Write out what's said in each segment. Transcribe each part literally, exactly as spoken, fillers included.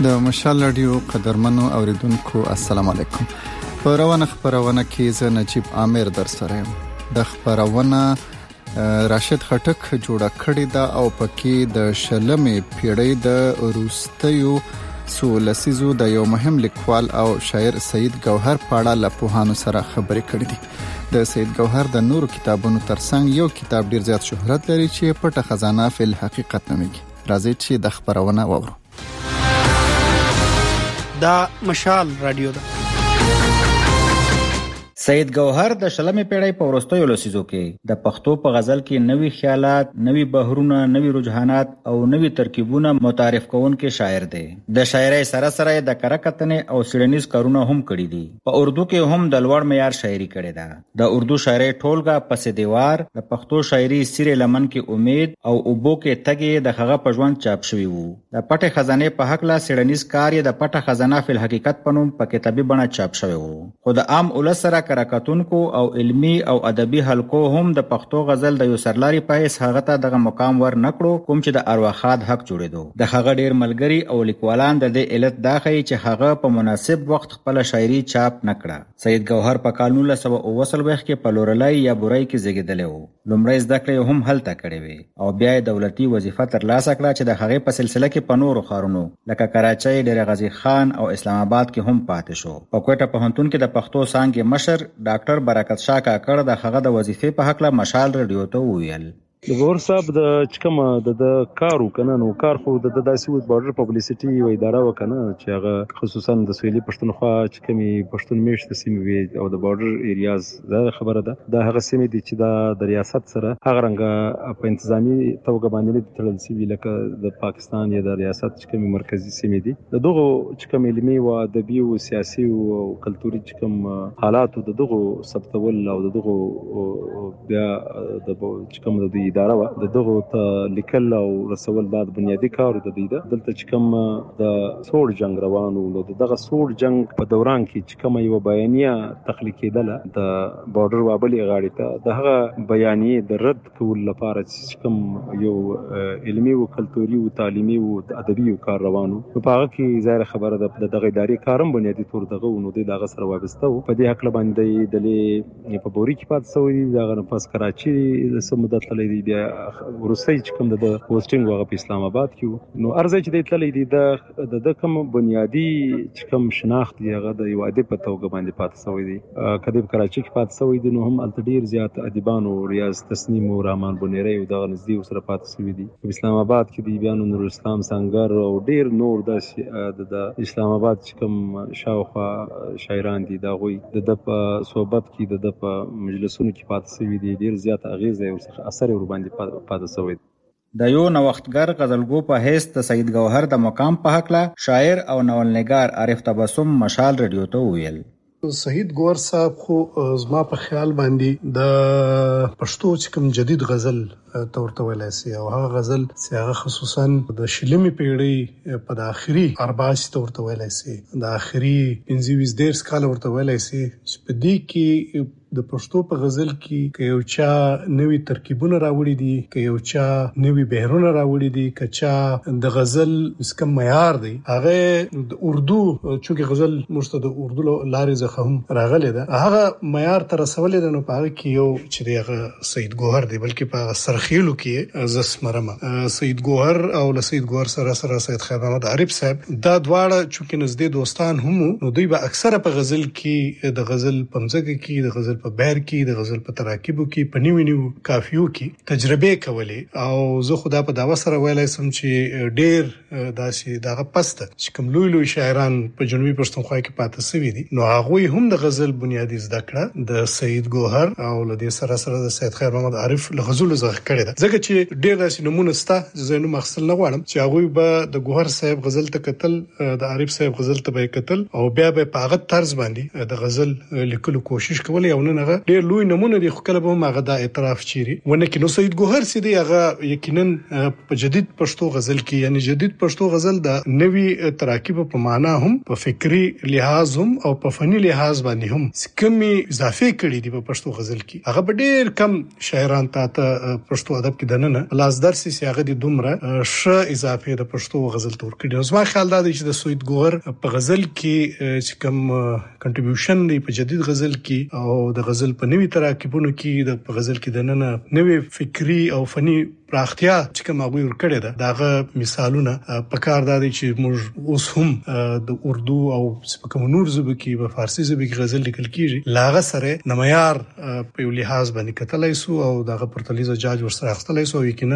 د مشال رادیو قدرمنو اوریدونکو السلام علیکم. په روانه خبرونه کې زه نجیب عامر در سره یم. د خبرونه راشد خټک جوړه کړې ده او پکې د شلمې پیړۍ د روستیو سولسیزو د یو مهم لیکوال او شاعر سید ګوهر پاړه له پوهانو سره خبرې کړې دي. د سید ګوهر د نورو کتابونو ترڅنګ یو کتاب ډیر زیات شهرت لري چې پټه خزانه فل حقیقت نومیږي. راځي چې د خبرونه وورو. دا مشال رادیو ده. سید ګوهر د شلمې پیړۍ په وروستیو لسیزو کې د پښتو په غزل کې نوي خیالات، نوي بهرونه، نوي رجحانات او نوي ترکیبونه متعارف کوونکی شاعر دی. د شاعرۍ سره سره د کرکتنې او سیړنیز کارونه هم کړي دي. په اردو کې هم د لوړ معیار شاعري کړې ده. د اردو شاعرۍ ټولګه پس دیوار د پښتو شاعري سیره لمن کې امید او اوبو کې تګي د هغه په ژوند چاپ شوی وو. د پټه خزانه په حق لا سیړنیز کار د پټه خزانه فل حقیقت پنوم په کتابي بڼه چاپ شوی وو. خو د عام ولس سره کرکتونکو او علمی او ادبي حلقو هم د پښتو غزل د یو سرلاري پایس هغه ته دغه مقام ور نکړو کوم چې د ارواخاد حق جوړېدو. د هغه ډیر ملګری او لیکوالان د دې علت داخی چې هغه په مناسب وخت خپل شاعري چاپ نکړه. سید ګوهر په کال نولس سوه اوه څلوېښت کې په لورلای یا بورای کې زیږیدلی و. لومړی زده کړې هم هلته کړې وې او بیا یې دولتي وظیفه ترلاسه کړه چې د هغې په سلسله کې په نورو ښارونو لکه کراچۍ، ډیر غازي خان او اسلام آباد کې هم پاتې شو. په کوټه پوهنتون کې د پښتو څانګې مشر ډاکټر برکت شاه کاکړ د هغه د وظیفې په حق له مشال رادیو ته وویل. د ګوهر صاحب د چکمه د کار وکنه نو کار خو د داسې و بارډر پبلسټي و اداره وکنه چې هغه خصوصا د سویلي پښتونخوا چې کمی پښتون میشته سیمې وي او د بارډر ایریاز دا خبره ده. دا هغه سیمې دي چې د ریاست سره هغه رنګه په انتظامی توګه باندې تړل شوي لکه د پاکستان یا د ریاست چې کمی مرکزی سیمې دي. د دغه چې کمی علمي او ادبي او سیاسي او کلتوري چې کوم حالات د دغه ثبتول او د دغه بیا د چې کوم د اداره و د دغه ته لیکل او رسول بعد بنیادی کار د دې ده. دلته چې کوم د سوړ جنگ روانو نو دغه سوړ جنگ په دوران کې چې کوم یو بیانیه تخلیق کېدله د بارډر وابلې غاړې ته د هغه بیانیه د رد کول لپاره چې کوم یو علمي او کلتوري او تعلیمي او ادبي کار روانو په هغه کې ظاهر خبره ده د دغه ادارې کارم بنیادی تور دغه نو د دغه سره وابسته و. په دې حق باندې د په بوري کې پات سوې دغه پس کراچي د سمدت لید بیا روسي چې کوم د پوسټینګ وغه په اسلام آباد کې نو ارزه چې د تللی دی د د کوم بنیادی چې کوم شناخت دی هغه د یو ادب په توګه باندې پات سوې دي. کدی په کراچي کې پات سوې دي نو هم التدیر زیات ادیبانو ریاض تسنیم او رحمان بنيري او د نزدې سره پات سوې دي. په اسلام آباد کې دی بیان نور اسلام سنگر او ډیر نور د اسلام آباد چې کوم شاوخوا شاعران دي دا غوي د په صحبت کې د په مجلسونو کې پات سوې دي. ډیر زیات اغیز او اثر ور باندې پاتې شوی. د یو نوښتګر غزلګو په حیث د سید ګوهر د مقام په حق له شاعر او ناولنګار عارف تبسم مشال رادیو ته وویل. سید ګوهر صاحب خو زما په خیال باندې د پښتو چې کوم جدید غزل تورته ویلای سي او هغه غزل چې هغه خصوصا د شلمې پیړۍ په د اخري اربعه تورته ویلای سي د اخري پنځه ویشت دیرش کال ورته ویلای سي چې په دې کې د پښتو په غزل کې که یو چا نوي ترکیبونه راوړي دي، که یو چا نوي بهرونه راوړي دي، که چا د غزل مسکم معیار دی هغه د اردو چونکه غزل مرسته د اردو لارې ځخه هم راغلی ده هغه معیار تر رسولې ده. نو په هغه کې یو چې دی هغه سید ګوهر دی بلکې په سرخیلو کې زسمرمه سید ګوهر او له سید ګوهر سره سره سید خیر محمد عارف صاحب دا دواړه چونکه نږدې دوستان هم نو دوی به اکثره په غزل کې د غزل په مځکه کې د غزل په بیر کې د غزل په تراکیبو کې په نیو نیو کافیو کې تجربه کولې او زه خدا په داوا سره ویلای سم چې ډیر داسې دغه پسته چې کوم لوی لوی شاعران په جنوبي پښتونخوا کې پاتې شوي دي نو هغه هم د غزل بنیادی زده کړه د سید ګوهر او لدې سره سره د سید خیر محمد عارف له غزل زده کړه ده. ځکه چې ډیر داسې نمونه سته زه نو مخصل نه غواړم چې هغه به د ګوهر صاحب غزل ته کتل د عارف صاحب غزل ته به کتل او بیا به په هغه طرز باندې د غزل لیکلو کوشش کول او دنه ډېر لوی نمونه دي خو کله به هغه دا اعتراف چیري ونه کې. نو سید ګوهر سي دی هغه یقینا په جدید پښتو غزل کې یعنی جدید پښتو غزل د نوي تراکیب په معنا هم په فکری لحاظ هم او په فني لحاظ باندې هم کمی اضافه کړي دي په پښتو غزل کې. هغه ډېر کم شاعران ته پښتو ادب کې دننه لاس درسي سیاغه دي دومره ش اضافه د پښتو غزل تور کړي. زما خیال دا دی چې د سید ګوهر په غزل کې چې کوم کنټریبیوشن دی په جدید غزل کې او د غزل په نوي تراکیبونو کې د په غزل کې دننه نوي فکری او فني پراختیا چې کوم هغه ور کړی ده داغه مثالونه په کار دادي چې موږ اوس هم د اردو او کوم نور ژبه کې په فارسی ژبه کې غزل لیکل کیږي لاغه سره نمایار په لحاظ باندې کتلای سو او داغه پرتلیزه جاج ورسره اخستلای سو. یقینا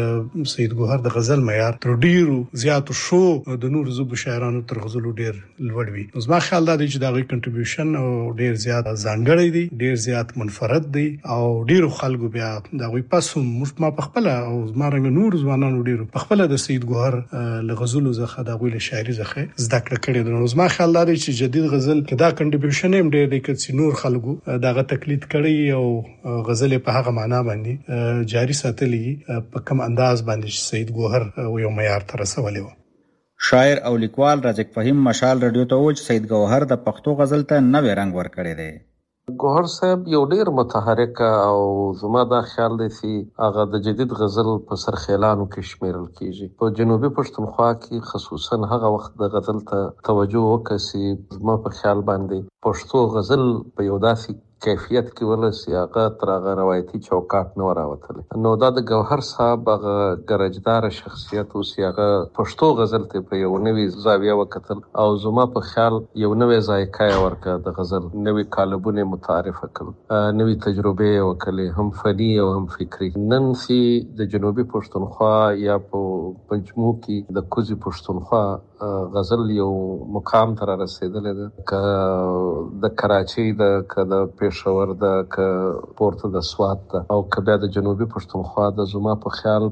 د سید ګوهر د غزل معیار تر ډیرو زیاتو شو د نور ژبه شاعرانو تر غزلو ډیر لوړ وي. زما خیال دا دی چې داغه کنټریبیوشن او ډیر زیات ځانګړی دی ډیر زیات منفرد دی او ډیرو خلکو بیا داغه پاسو ما په خپل او زمارنګ نور ځوانانو ډیرو په خپل د سید ګوهر لغزلو زخه د غوله شاعري زخه زده کړه کړې ده. نو زما خیال لري چې جدید غزل کې دا کنټریبیوشن هم ډیر دی چې نور خلکو داغه تقلید کړي او غزل په هغه معنا باندې جاری ساتلې په کوم انداز باندې سید ګوهر یو معیار تر رسولې و. شاعر او لیکوال رازق فهیم مشال رادیو ته وایي سید ګوهر د پښتو غزل ته نوې رنگ ورکړی دی. ګوهر صاحب یو ډیر متحرک او زما دا خیال دی چې هغه د جدید غزل په سرخیلانو کې شمیرل کیږي. په جنوبي پښتونخوا کې خصوصا هغه وخت د غزل ته توجه وکړي زما په خیال باندې پښتو غزل په یو داسې کیفیت کې ولسی هغه تر هغه روایتي چوکاټ نه راوتل. نو دا د ګوهر صاحب هغه ګرجدار شخصیت او سیاغه پښتو غزل ته په یو نوې زاویه وکتل او زما په خیال یو نوې ذایقه ورکړه د غزل نوې کالبونه متعارفه کړ نوې تجربه وکړي هم فني او هم فکری. نن سي د جنوبي پښتونخوا یا په پنجمو کې د کوزي پښتونخوا غزل یو مقام تر رسیدلې ده ک د کراچۍ د ک د پېښور د ک پورته د سوات ده او ک بیا د جنوبي پښتونخوا د زما په خیال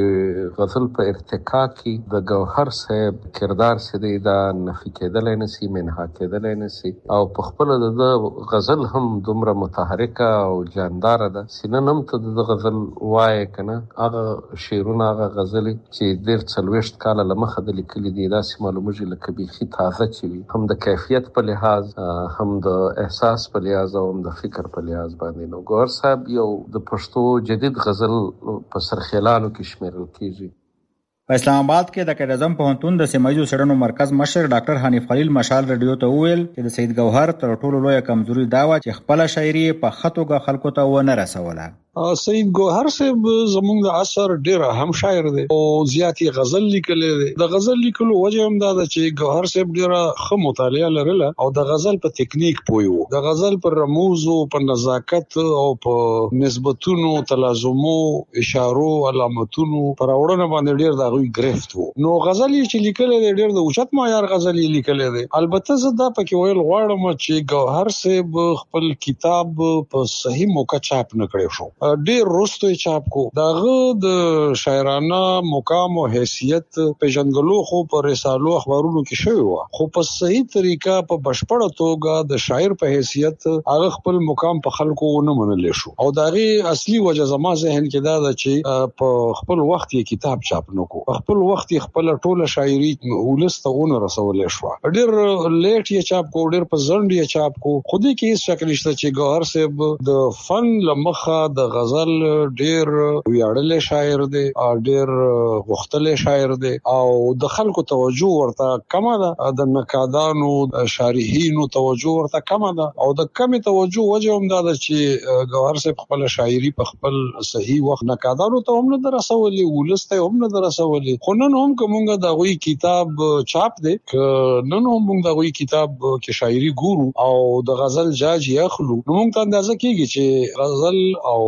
د غزل په ارتقا کې د ګوهر صاحب کردار سي دا نفي کېدلای نه سي منها کېدلای نه سي او په خپل د غزل هم دومره متحرکه او جاندار ده سیننم ته د غزل وای کنه هغه شعرونه هغه غزل چې ډیر څلويشت کال لمخه د لیکلي دي دا معلومه لکه بيخي تازه چي وي هم د کیفیت په لحاظ هم د احساس په لحاظ او هم د فکر په لحاظ باندې. نو ګوهر صاحب یو د پښتو جدید غزل په سرخیلانو کې شمیرل کیږي. په اسلام آباد کې د کډزم پوهنتون د سیمایي څېړنو مرکز مشر ډاکټر حنیف خلیل مشال رادیو ته وویل چې د سید ګوهر تر ټولو لویه کمزوري دا و چې خپل شاعري په خطوګه خلکو ته ونه رسوله. سید ګوهر صاحب زمونږ د عصر ډیر اهم شاعر دی او زیاتی غزل لیکلی دی. د غزل لیکلو وجه هم دا ده چې ګوهر صاحب ډیر ښه مطالعه لرله او د غزل په تکنیک پوه و. د غزل پر رموز او په نزاکت او په نسبتونو تلازمو اشارو علامتونو پر اورونه باندې ډیر د غوي گرفت وو. نو غزل چې لیکلی دی ډیر د اوچت معیار غزل لیکلی دی. البته زه دا پکې ویل غواړم چې ګوهر صاحب خپل کتاب په صحیح موقع چاپ نه کړی شو ډیر وروسته چاپ کو. داغه د شاعرانه مقام او حیثیت پیژندګلو خو په رسالو اخبارونو کې شوی و خو په صحیح طریقه په بشپړه توګه د شاعر په حیثیت هغه خپل مقام په خلکو نه منل شو او داغه اصلي وجه زما ذهن کې دا ده چې په خپل وخت یې کتاب چاپ نکو خپل وخت یې خپل ټوله شاعري ولستهونه رسول شو ډیر لیټ یې چاپ کو ډیر په ځند یې چاپ کو خو دې کې هیڅ شک نشته چې ګوهر صاحب د فن لمخه د غزل ډیر ویاړل شاعر دی او ډیر غختل شاعر دی او د خلکو توجه ورته کم ده د نقادانو شارحینو توجه ورته کم ده او د کمی توجه وجه هم دا چې ګوهر صاحب خپل شاعري په خپل صحیح وخت نقادانو ته هم نه درسولي ولسته هم نه درسولي خو نن هم کومه دا غوي کتاب چاپ دی نن هم موږ دا غوي کتاب کې شاعري ګورو او د غزل جاج یاخلو نو موږ ته اندازه کیږي چې غزل او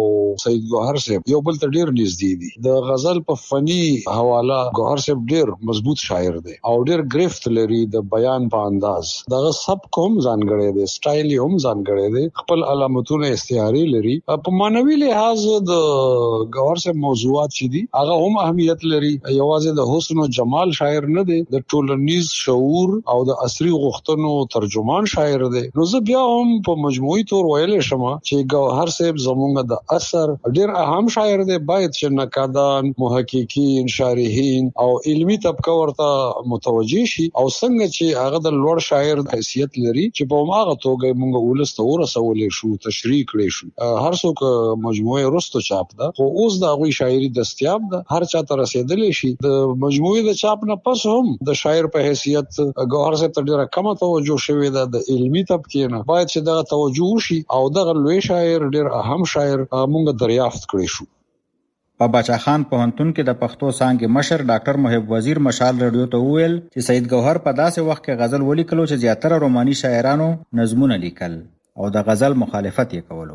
سید ګوهر صاحب یو بل ته ډیر نږدې دي. د غزل په فني حواله ګوهر صاحب ډیر مضبوط شاعر دی او ډیر گرفت لري د بیان په انداز. دغه سب کوم ځانګړی دی، سټایل هم ځانګړی دی، خپل علامتونه استعاری لري. په معنوي لحاظ د ګوهر صاحب موضوعات چې دي هغه هم اهمیت لري. یوازې د حسن او جمال شاعر نه دی، د ټولنیز شعور او د عصري غوښتنو ترجمان شاعر دی. نو زه بیا هم په مجموعي تور ویلی شم چې ګوهر صاحب زموږ د اثر ډیر اهم شاعر دی. باید چې نقادان، محققین، شارحین او علمي طبقه ورته متوجه شي او څنګه چې هغه د لوړ شاعر حیثیت لري چې په هغه توګه موږ ولسته ورسولې شو، تشریح کړې شو. هر څوک مجموعه رستو چاپ ده، خو اوس دا غوي شاعري دستیاب ده، هر چا ته رسیدلې شي. د مجموعه د چاپ نه پس هم د شاعر په حیثیت ګوهر صاحب ته ډیره کم توجه شوې ده. د علمي طبقه نه باید چې دغه توجه وشي او دغه لوی شاعر، ډیر اهم شاعر موږ دریافت کړی شو. په باچا خان پوهنتون کې د پښتو څانګې مشر ډاکټر محب وزیر مشال رادیو ته وویل چې سید ګوهر په داسې وخت کې غزل ولیکلو چې زیاتره روماني شاعرانو نظمونه لیکل او د غزل مخالفت یې کولو.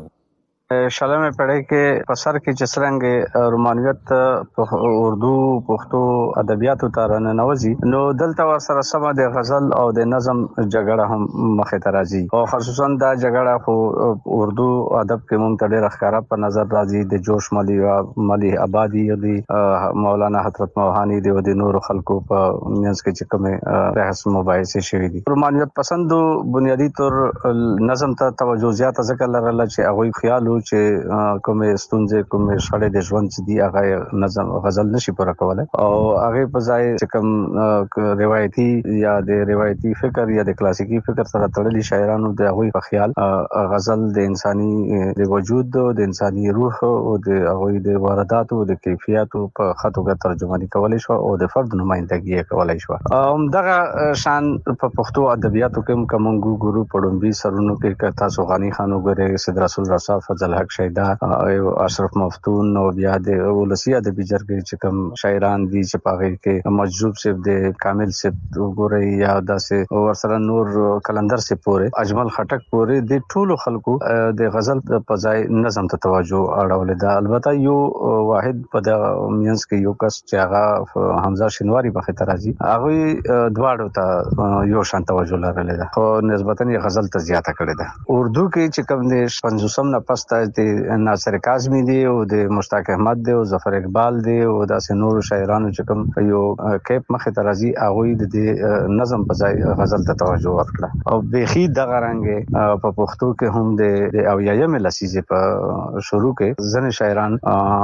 شلمه پړۍ کې په سر کې چې څرنګه رومانیت په اردو پښتو ادبیاتو ته راننوځي، نو دلته ورسره سم د غزل او د نظم جګړه هم مخې ته راځي او خصوصا دا جګړه خو اردو ادب کې مونږ ته ډېره ښکاره په نظر راځي. د جوش ملي ملي آبادی دی، مولانا حضرت موهانی دی او د نورو خلکو په منځ کې چې کومه بحث مباحثې شوي دي. رومانیت پسندو بنیادی طور نظم ته توجه زیاته ځکه لرله چې هغوی خیال چې کومه ستونزې کومه شړې د ژوند چې دی هغه نظم غزل نشي پوره کولای او هغه په ځای چې کوم روایتي یا د روایتي فکر یا د کلاسیکي فکر سره تړلي شاعرانو د هغوی په خیال غزل د انساني د وجود د انساني روح او د هغوی د وارداتو د کیفیتو په خطوګه ترجمه کولای شو او د فرد نمائندګي کولای شو. هم دغه شان په پښتو ادبیاتو کې کوم ګورو پړومبي سرونو کې تاسو غنی خان وګورئ، سید رسول رسا، فضل حق شیدا او اشرف مفتون او بیا د ولسی ادبي جرګې چې کوم شاعران دي چې پاغه کې مجذوب صاحب د کامل صاحب وګورئ یا داسې ورسره نور کلندر صاحب پورې اجمل خټک پورې د ټولو خلکو د غزل په ځای نظم ته توجه اړولې ده. البته یو واحد په د مینس کې یو کس چې هغه حمزه شینواری په خطر راځي، هغه دواړو ته یو شان توجه لرلې ده خو نسبتاً غزل ته زیاته کړې ده. اردو کې چې کوم د پنځوسم نه پس د ناصر کاظمی دی او د مشتاق احمد دی او ظفر اقبال دی او داسې نور شاعرانو چې کوم یو کیپ مخه ته راځي هغه د نظم په ځای غزل ته توجه ورکړه او بيخي دغه رنګ په پښتو کې هم د اویایم لسیزه په شروع کې ځنې شاعران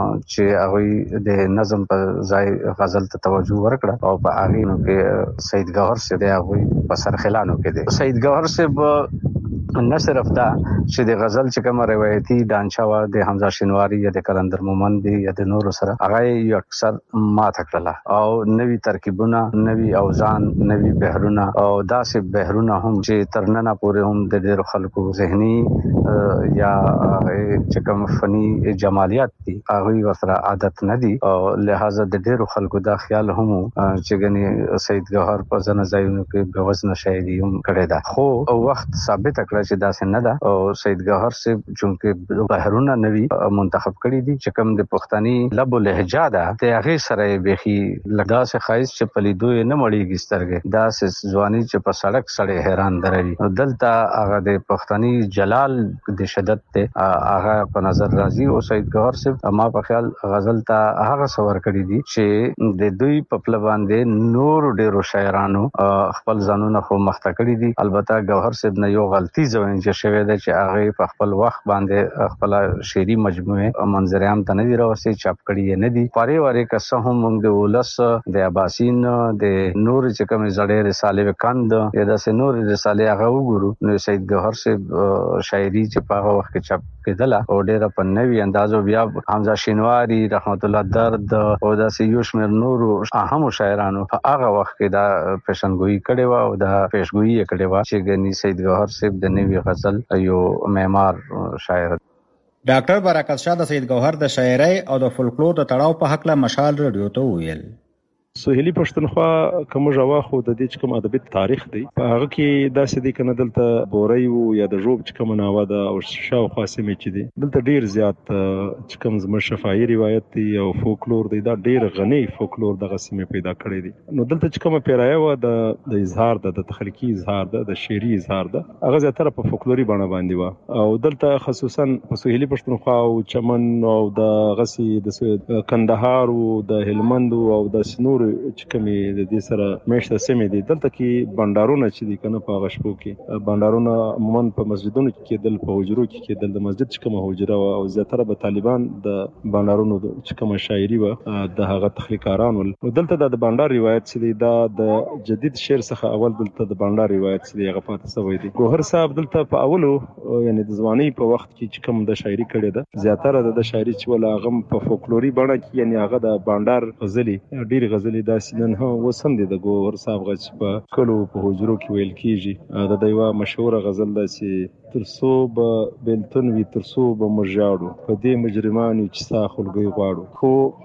چې هغه د نظم په ځای غزل ته توجه ورکړه او په هغه نو کې سید ګوهر صاحب هغه په سرخلانو کې دی. سید ګوهر صاحب نه صرف دا چې د غزل چې کوم روایتي ډانچا و د حمزه شینواری یا د کلندر مومن دی یا د نورو سره هغه یو اکثر ما تکړه او نوی ترکیبونه، نوی اوزان، نوی بهرونه او داسې بهرونه هم چې ترننه پورې هم د ډېر خلکو ذهني یا چې کوم فني جمالیات دي هغه ورسره عادت نه دي او لہذا د ډېر خلکو دا خیال هم چې غني سید ګوهر په ځنه ځایونو کې به وزن شاعري هم کړی دا، خو وخت ثابت کړ چې داسې نه ده او سید ګوهر صاحب چې بهرونه نوي منتخب کړي دي چې کوم د پښتني لب لهجه ده د هغه سره بيخي لګا سه خایس چې پلیدو نه مړیږي سترګې داسې ځواني چې په سړک سړی حیران دروي. دلته هغه د پښتني جلال د شدت ته هغه په نظر راځي او سید ګوهر صاحب ما په خیال غزل ته هغه سور کړی دي چې د دوی په پل باندې نور ډیرو شاعرانو خپل ځانونه خو مخته کړی دي. البته ګوهر صاحب نه یو غلطي ځوین چې شوی ده چې هغه په خپل وخت باندې خپل شعري مجموعه منظریام ته نه دی راوستي، چاپ کړی نه دي. پاره واره کسه هم د ولس د اباسین د نور چې کوم زړې رساله وکند یا د سنور رساله هغه وګورو نو سید ګوهر صاحب شاعري چې په هغه وخت کې چاپ کېدله او ډېر په نوي اندازو بیا حمزه شینواری، رحمت الله درد او د سیوش مر نور اهم شاعرانو په هغه وخت کې دا پیشنګوئی کړي و او دا پیشګوئی کړي و چې غني سید ګوهر صاحب د نوي غزل یو معمار شاعر. ډاکټر برکت شاه د سید ګوهر د شاعرۍ او د فولکلور د تړاو په حق له مشال رادیو ته ویل. سهیلی پښتونخوا کوم جوا خو د دې کوم ادبي تاریخ دی په هغه کې داسې دی کنه دلته بوري او یا د ژوب کوم ناوه ده او شاوخوا سیمې چې دي دلته ډیر زیات کوم زموږ شفاهي روایت دی او فولکلور دی دا ډیر غني فولکلور دغه سیمې پیدا کړی دي نو دلته کوم پیرایه و د د اظهار د تخلیقي اظهار د شعري اظهار ده هغه زیاتره په فولکلوري بڼه باندې و او دلته خصوصا په سهیلی پښتونخوا او چمن او د غسي د کندهار او د هلمند او د سنور چې کومې د دې سره مېشته سیمې دي دلته کې بندارونه چې دي کنه په غشپو کې بندارونه عموما په مسجدونو کې کېدل په حجرو کې کېدل د مسجد چې کومه حجره او زیاتره به طالبان د بندارونو چې کومه شاعري و د هغه تخلیقاران ول دلته د بندار روایت چې دی دا د جدید شعر څخه اول دلته د بندار روایت چې دی هغه پاتې شوی دی ګوهر صاحب دلته په اولو یعنی د ځواني په وخت کې چې کوم د شاعري کړي ده زیاتره د شاعري چې ولا غم په فولکلوري بڼه کې یعنی هغه د بندار غزلي ډیر غزلي داسې نن هم وسم دي د ګوهر صاحب غچ په کلو په حجرو کې ویل کیږي د دیوا مشهور غزل ده چې ترسو به بلتون وی ترسو به مرجاړو په دې مجرمانو چې سا خلګي غواړو خو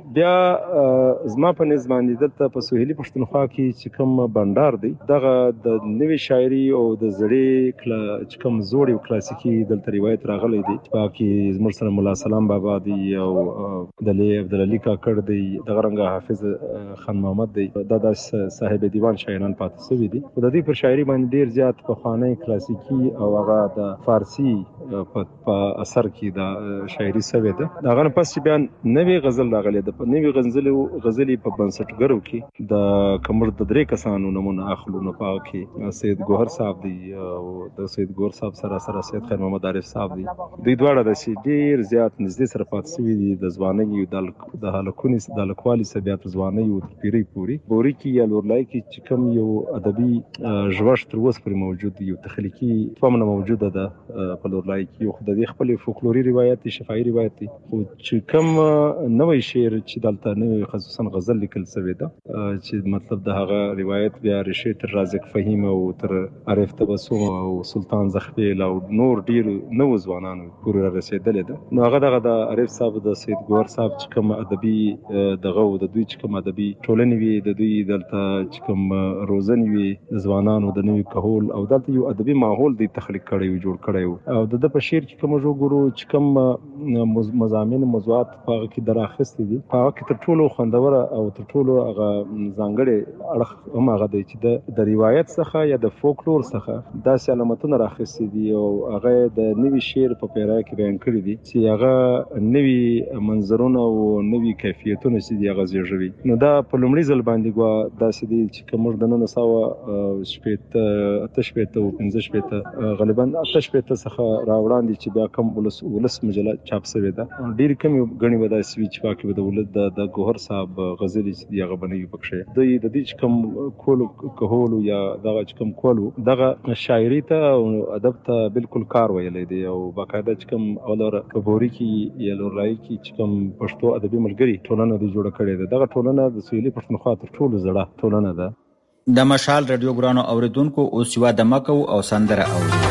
بیا زما په نظام دي دلته په سهیلی پښتونخوا کې چې کوم بندار دی دغه د نوې شاعري او د زړې کلا چې کوم زوړ او کلاسیکي دلته روایت راغلي دي باقي زموږ سره مولا سلام بابا دی او د لې عبدالعلی کاکړ دی دغه رنګ حافظ خان محمد دی دا د صاحب دیوان شاعران پاتې شوی دي د دې پر شاعري باندې ډیر زیات په خواني کلاسیکي او هغه د فارسی په اثر کې د شاعري سوي ده دا غن پس چې بیان نوې غزل راغلي ده په نوې غزل غزلي په بنسټګرو کې د کمر د درې کسانو نمونه اخلو نه پاو کې سید ګوهر صاحب دی او د سید ګوهر صاحب سره سره سید خیر محمد عارف صاحب دی دوی دواړه د شي ډیر زیات نږدې سره پاتې شوي دي د ځوانۍ د هلکونی د هلکوالي سبيات ځوانۍ او پیری پوری بوري کې یا لورلای کې چې کوم یو ادبي ژوند تر اوسه پرې موجود دی یو تخلیقي فهمه موجوده ده په لورلای کې یو خدای خپل فولکلوري روایت شفاهي روایت دي خو چې کوم نوې شعر چې دلته نوې خصوصا غزل لیکل شوی ده چې مطلب د هغه روایت بیا رشید تر رازق فهیم او تر عارف تبسم او سلطان زخبیل او نور ډیر نو ځوانانو پورې رسیدلې ده نو هغه دغه د عارف صاحب د سید ګوهر صاحب چې کوم ادبي دغه د دوی چې کوم ادبي ټولنې وي د دوی دلته چې کوم روزنې وي د ځوانانو د نوې کهول او دلته یو ادبي ماحول دی تخلیق کړی او جوړ کړی او د په شعر کې کوم وګورو چې کوم مضامین موضوعات په کې دراخستې دي په کې تر ټولو خوندور او تر ټولو هغه ځانګړي اړخ هم هغه دی چې د روایت څخه یا د فولکلور څخه داسې علامتونه راخستې دي او هغه د نوې شعر په پیرا کې بیان کړی دي چې هغه نوې منظرونه او نوې کیفیتونه چې دی هغه زیږوي نو دا په لومړي ځل باندې ګوا داسې دي چې کوم د نن ساوه شپېت اته شپېت او پنځه شپېت غالبا اته شپېت څخه راوړاندې چې بیا کوم ولس ولس مجله چاپ شوی ده ډیر کم غني ودا سوي چې پاکي د ولد د ګوهر صاحب غزلي چې دی هغه بنوي پکښه د دې کوم کولو کهولو یا دغه کوم کولو دغه شاعري ته او ادب ته بالکل کار ویلې دی او باقاعده چې کوم اولر کبوري کې یا لورای کې چې کوم پښتو ادبي ملګری ټولنه دی جوړ کړي ده دغه ټولنه د سویلي پښتونخوا تر ټولو زړه ټولنه ده د مشال رادیو ګرانو اوریدونکو اوس یو د مکو او سندره اوري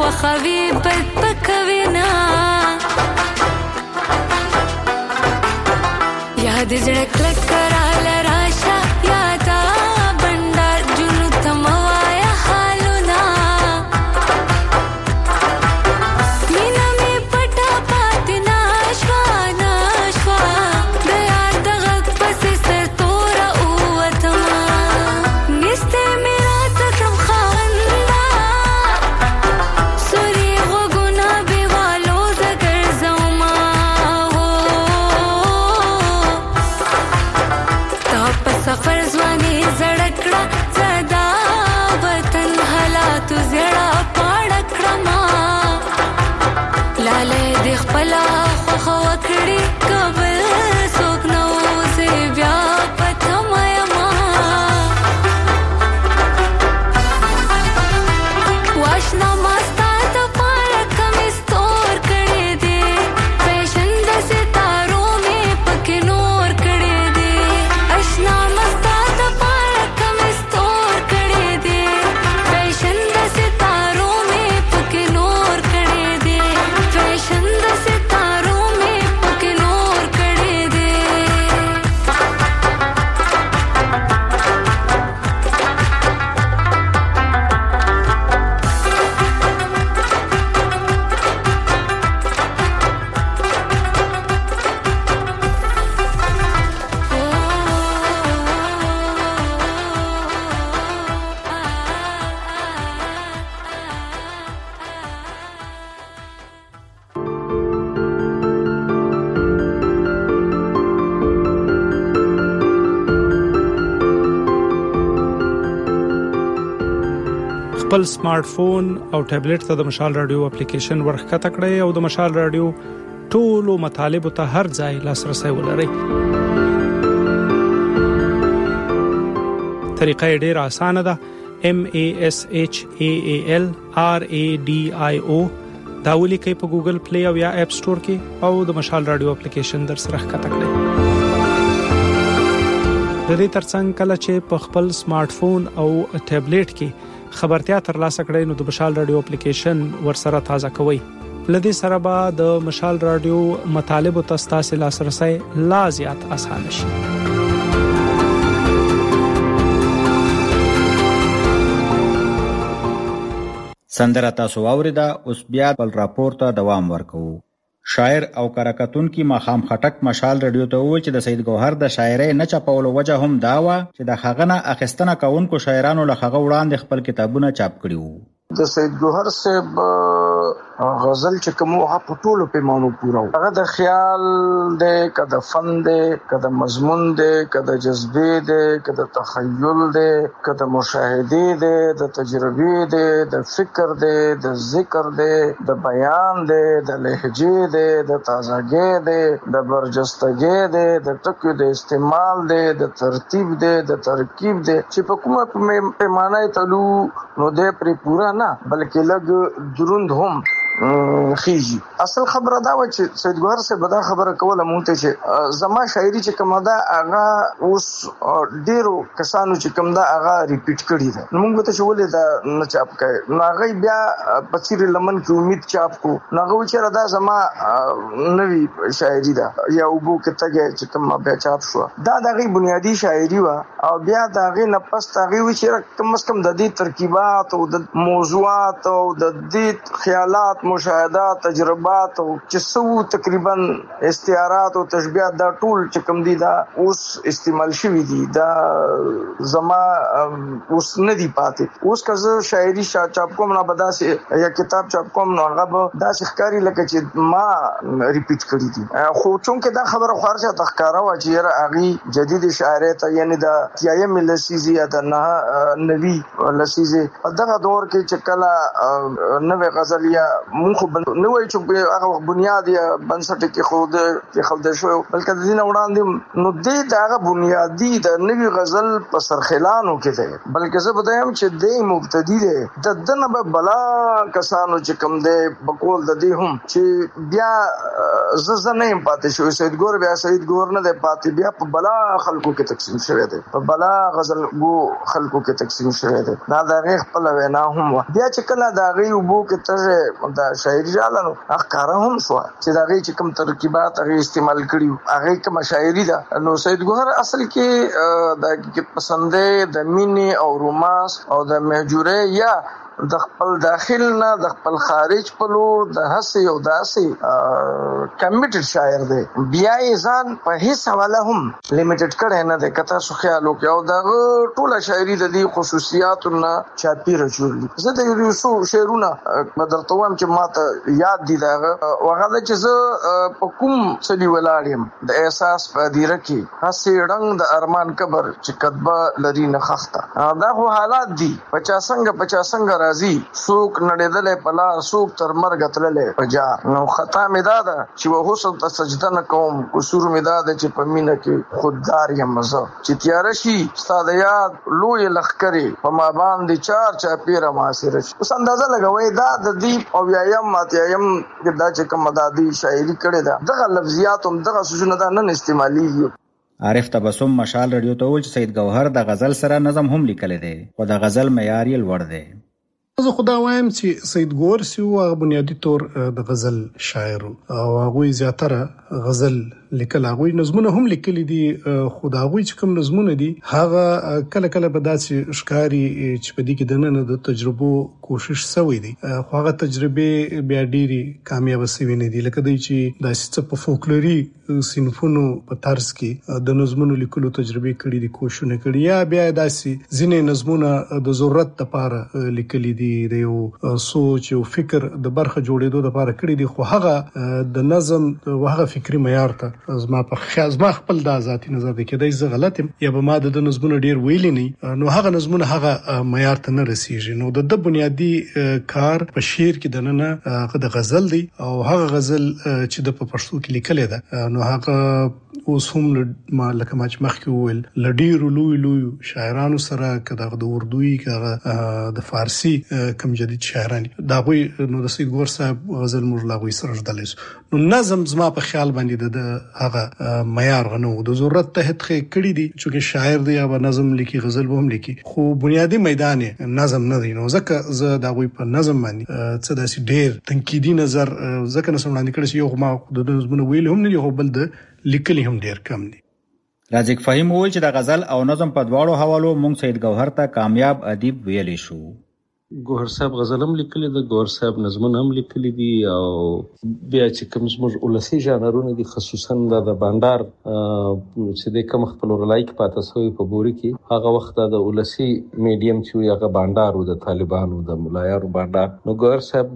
خوخوي بد پکوي نا یاد زړه کلک کراله راشه یادا بندر جنو تموایا حالونا مینا می پټا پاتنا شوا نشوا د یاد دغه پس سر تور اوتما نسته میرا تکم خاندا سوري غوګنا بیوالو زګر زوما سفر ځواني زړکړه زدا وطن حالات زړه پاړکړه ما لاله د خپل خو وکړي قبل سوک نو زه بیا پته مې ما واشنا مستا ته پاړک مې ستور کړې دي فیشن د ستارو مې پکې نور کړې دي اشنا خپل سمارټ فون او ټابلیټ ته د مشال رادیو اپلیکیشن ورخکته کړئ او د مشال رادیو ټولو مطالب ته هر ځای لاسرسي ولرئ. طریقه ډیره اسانه ده. M A S H A A L R A D I O دا ولیکئ په ګوګل پلی او یا اپ سٹور کې او د مشال رادیو اپلیکیشن در سره ښکته کړئ. د دې ترڅنګ کله چې په خپل سمارټ فون او ټابلیټ کې خبرتیا ترلاسه کړئ نو د مشال رادیو اپلیکیشن ورسره تازه کوئ. لدې سره به د مشال رادیو مطالب او تاسو لاسرسي لا زیات اسانه شي. سندره تاسو اوریدا اوس بیا بل راپور ته دوام ورکو. شاعر او کاراکتون کی ماخام خټک مشال رادیو ته وویل چې د سید ګوهر د شاعرۍ نه چاپولو وجه هم دا و چې د هغه نه اخیستنه کوونکو شاعرانو له هغه وړاندې خپل کتابونه چاپ کړي وو. د سید ګوهر صاحب غزل چې کوم هغه په ټولو پیمانو پورا و. هغه د خیال دی، که د فن دی، که د مضمون دی، که د جذبې دی، که د تخیل دی، که د مشاهدې دی، د تجربې دی، د فکر دی، د ذکر دی، د بیان دی، د لهجې دی، د تازګۍ دی، د برجستګۍ دی، د ټکو د استعمال دی، د ترتیب دی، د ترکیب دی چې په کومه پیمانه تلو نو دی پرې پورا نه بلکې لږ دروند هم خيجي. اصل خبره دا و چې سید ګوهر صاحب دا خبره کوله مونږ ته چې زما شاعري چې کومه دا هغه اوس ډیرو کسانو چې کوم دا هغه ریپیټ کړی ده. مونږ ته چې ولې دا نه چاپ کړي نو هغه بیا پچیر لمن کې امید چاپ کو نو هغه چې دا زما نوې شاعري ده یا وبو کې تګه چې کوم بیا چاپ شو دا دغه بنیادی شاعري و او بیا دغه نه پس هغه و چې کم از کم د دې ترکیبات او د موضوعات او د دې خیالات مشاهدات تجربات او چې څو تقریبا استعارات او تشبيهات دا ټول چې کوم دي دا اوس استعمال شوی دي دا زما اوس نه دی پاتې. اوس کزه شاعري چاپ کوم نه بداسه یا کتاب چاپ کوم نو هغه به داسې ښکاری لکه چې ما ریپیټ کړی دي. خو چونکه دا خبره خارجه تخکاره و چې هغه جدید شاعري ته یعنی دا تیایم لسیزي یا د نه نوی لسیزي په دغه دور کې چې کله نوې غزل یا مونږ نه وایو چې هغه بنیاد یا بنسټ کې خود کې خود شو بلکې د دین وړاندې نو دې دا هغه بنیادی د نوی غزل په سرخلانو کې ده بلکې زه بدایم چې دې مبتدی ده د دنه به بلا کسانو چې کوم ده بقول د دې هم چې بیا زه نه يم پاتې شو سید ګور بیا سید ګور نه ده پاتې بیا په بلا خلکو کې تقسیم شوی ده په بلا غزل گو خلکو کې تقسیم شوی دی دا د غیخ په لوینا هم بیا چې کله دا غي وبو کې تر دا شاعري جالانو اخکار هم شو چې دا غي چې کوم ترکیبات هغه استعمال کړي هغه کوم شاعري ده نو سید ګوهر اصل کې دا کې پسندې د مینې او رومانس او د مهجوره یا د خپل داخل نه د خپل خارج په لور د هڅې او داسې کمیټډ شاعر دی بیا یې ځان په هیڅ حواله هم لیمیټډ کړی نه دی کته سو خیال وکړي او دغه ټوله شاعري د دې خصوصیاتو نه چاپیره جوړ زه د یوسو شعرونه بدرته وایم چې ماته یاد دي دغه وغه چې زه په کوم څلی ولاړم د احساس په دیره کې هڅې رنگ د ارمان قبر چې کتبه لري نه خخته دا خو حالات دي پچا څنګه پچا څنګه راځي سوق نړیدلې پلا سوق تر مرګ تللې پجا نو خطا مې دا ده چې و حسن ته سجده نه کوم قصور مې دا ده چې په مینه کې خوددار یم مزه چې تیار شي ستاد یاد لوی لخکری په ما باندې چار چا پیره معاصر شي اوس اندازه لګوي دا د دې او یم ماتیم دا چې کوم مدادي شاعري کړي دا دغه لفظيات هم دغه سوجونه دا نن استعمالي عارف تبسم مشال رادیو ته ویل چې سید ګوهر د غزل سره نظم هم لیکل دی او د غزل معیار یې لوړ دی زه خدا وایم چې سید ګوهر سی هغه بنیادی طور د غزل شاعر او هغه زیاتره غزل لیکل هغه نظمونه هم لیکلي دي خدا هغه چې کوم نظمونه دي هغه کله کله به داسې ښکاری چې په دې کې د نن د تجربو کوشش شوی دی خو هغه تجربه بیا ډيري کامیاب شوی نه دي لکه د چې داسې په فولکلوري صنفونو په طرز کې د نظمونو لیکلو تجربه کړې دي کوشش نه کړی یا بیا داسې ځینې نظمونه د ضرورت لپاره لیکلي دي د یو سوچ او فکر د برخه جوړېدو لپاره کړی دي خو هغه د نظم او هغه فکری معیار ته زما په خیال زما خپل د ذاتی نظر دی کېدای زه غلط یم یا به ما د نظمونو ډیر ویلي نه نو هغه نظمونه هغه معیار ته نه رسیږي نو د بنیادی کار په شعر کې د نن هغه د غزل دی او هغه غزل چې د په پښتو کې لیکل دی نو هغه اوس هم ما لکه ما چې مخکې وویل لډیر لوی لوی شاعرانو سره کده د اردویي کغه د فارسی کم جدید شاعران دا غوي نو د سید ګور صاحب غزل موږ لا غوي سره ژدلې نو نظم زما په خیال باندې د هغه معیار غنو د ضرورت ته هټخې کړی دي چې شاعر دی یا نظم لیکي غزل به هم لیکي خو بنیادی میدان نظم نه دی نو ځکه زه دا غوي په نظم باندې څه داسې ډیر تنقیدي نظر ځکه نه سملاندې کړی یو ما د نظمونو ویل هم نه یو بل د لیکلي هم ډیر کم دي رازق فهیم وویل چې د غزل او نظم په دواړو حوالو مونږ سید ګوهر ته کامیاب ادیب ویلی شو ګوهر صاحب غزل هم لیکلي د ګوهر صاحب نظمونه هم لیکلي دي او بیا چې کوم زموږ ولسي ژانرونه دي خصوصا د بانډار چې د کوم خپل لایک پاتې شوی په بوري کې هغه وخت د ولسي میډیم چې هغه بانډار او د طالبانو د ملایانو بانډار نو ګوهر صاحب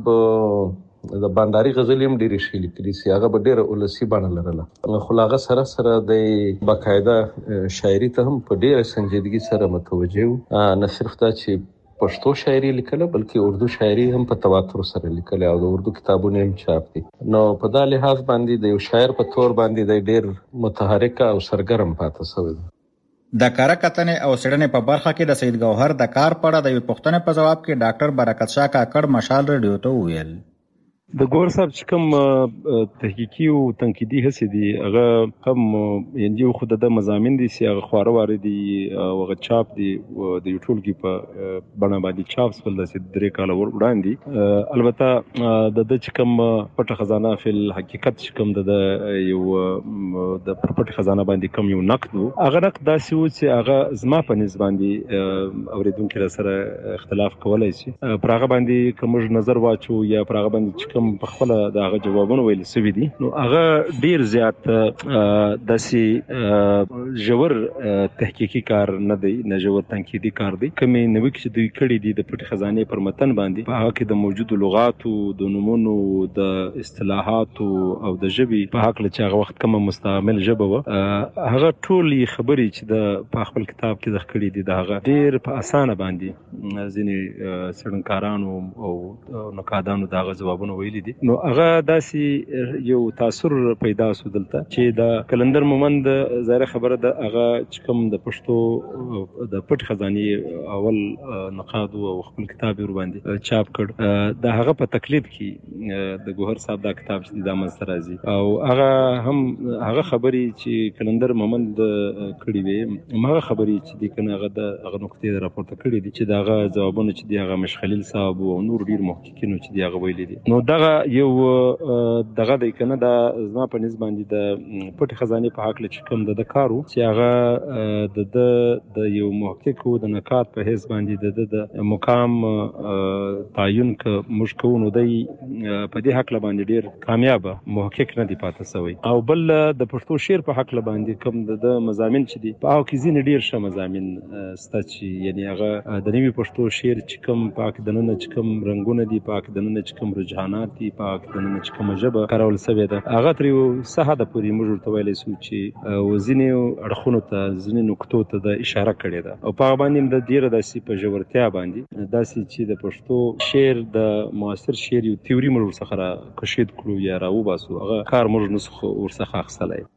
د بانډاري غزل هم ډېرې شي لیکلي سي هغه به ډېره ولسي بڼه لرله خو هغه سره سره د باقاعده شاعري ته هم په ډېره سنجیدګي سره متوجه نه صرف دا چې پښتو شاعري لیکله بلکې اردو شاعري هم په تواتر سره لیکله او د اردو کتابونه هم چاپ دي نو په دا لحاظ باندې د یو شاعر په تور باندې د ډېر متحرک او سرګرم پاتې شوی دی د کار کتنې او څېړنې په برخه کې د سید ګوهر د کار په اړه د یو پوښتنې په جواب کې ډاکټر برکت شاه کاکړ مشال رادیو ته وویل د ګوهر صاحب چې کوم تحقیقي او تنقیدي هڅې دي هغه هم یعنی خو د مضامین دي چې هغه خواره واره دي او هغه چاپ دي د یو ټولګي په بڼه باندې چاپ شول د درې کاله وړاندې البته د د چې کوم پټه خزانه فل حقیقت چې کوم د یو د پټه خزانه باندې کوم یو نقد هغه نقد داسې و چې هغه زما په نسبت باندې اوریدونکو سره اختلاف کولای شي پر هغه باندې کوم نظر واچو یا پر هغه باندې کوم په خپل دغه جوابونه ویل سوي دي نو هغه ډیر زیات داسې ژور تحقیقي کار نه دی نه ژور تنقیدي کار دی کومې نوې چې دوی کړي دي د پټ خزانه پر متن باندې په هغه کې د موجودو لغاتو د نومونو د اصطلاحاتو او د ژبې په حق له چې هغه وخت کومه مستعمل ژبه و هغه ټولې خبرې چې د په خپل کتاب کې ذکر کړي دي دا هغه ډیر په اسانه باندې ځینې څېړنکارانو او نقادانو دا غو جوابونه ویلي دي. نو هغه داسې یو تاثر پیدا سو دلته چې د کلندر مومند ظاهره خبره ده هغه چې کوم د پښتو د پټ خزانه اول نقاد او خپل کتاب ور باندې چاپ کړ د هغه په تقلید کې د ګوهر صاحب دا کتاب چې د منځ راځي او هغه هم هغه خبرې چې کلندر مومند کړي وي هغه خبرې چې د کنه هغه د هغه نقطې راپورته کړي دي چې داغه جوابونه چې دی هغه مش خلیل صاحب او نور ډیر محققینو چې دی هغه ویلي دي. نو دغه یو دغه د کنه د زما په نسبت باندې د پټ خزانه په حق لچ کوم د کارو چې هغه د د یو محقق او د نقاد په حساب باندې د مقام تعین ک مشکونو دی په دې حق باندې ډیر کامیاب محقق نه دی پاتې شوی او بل د پښتو شعر په حق باندې کوم د مضامین چې دی په او کې زین ډیر ش مضامین ستچ یعنی هغه د نوي پښتو شعر چې کوم پاک دننه چې کوم رنگونه دي پاک دننه چې کوم رجحانات دي پاک دننه چې کوم ژبه کارول سوي ده هغه تر یو ساحه د پوری موږ ته ویلې سو چې وزینه اړخونو ته ځینې نقطو ته د اشاره کړې ده او په باندې د ډیره داسې په جوړتیا باندې داسې چې د پښتو شعر د معاصر شعر یو تیوري موږ څخه کشید کړو یا راو باسو هغه کار موږ نسخه ورڅخه اخستلای.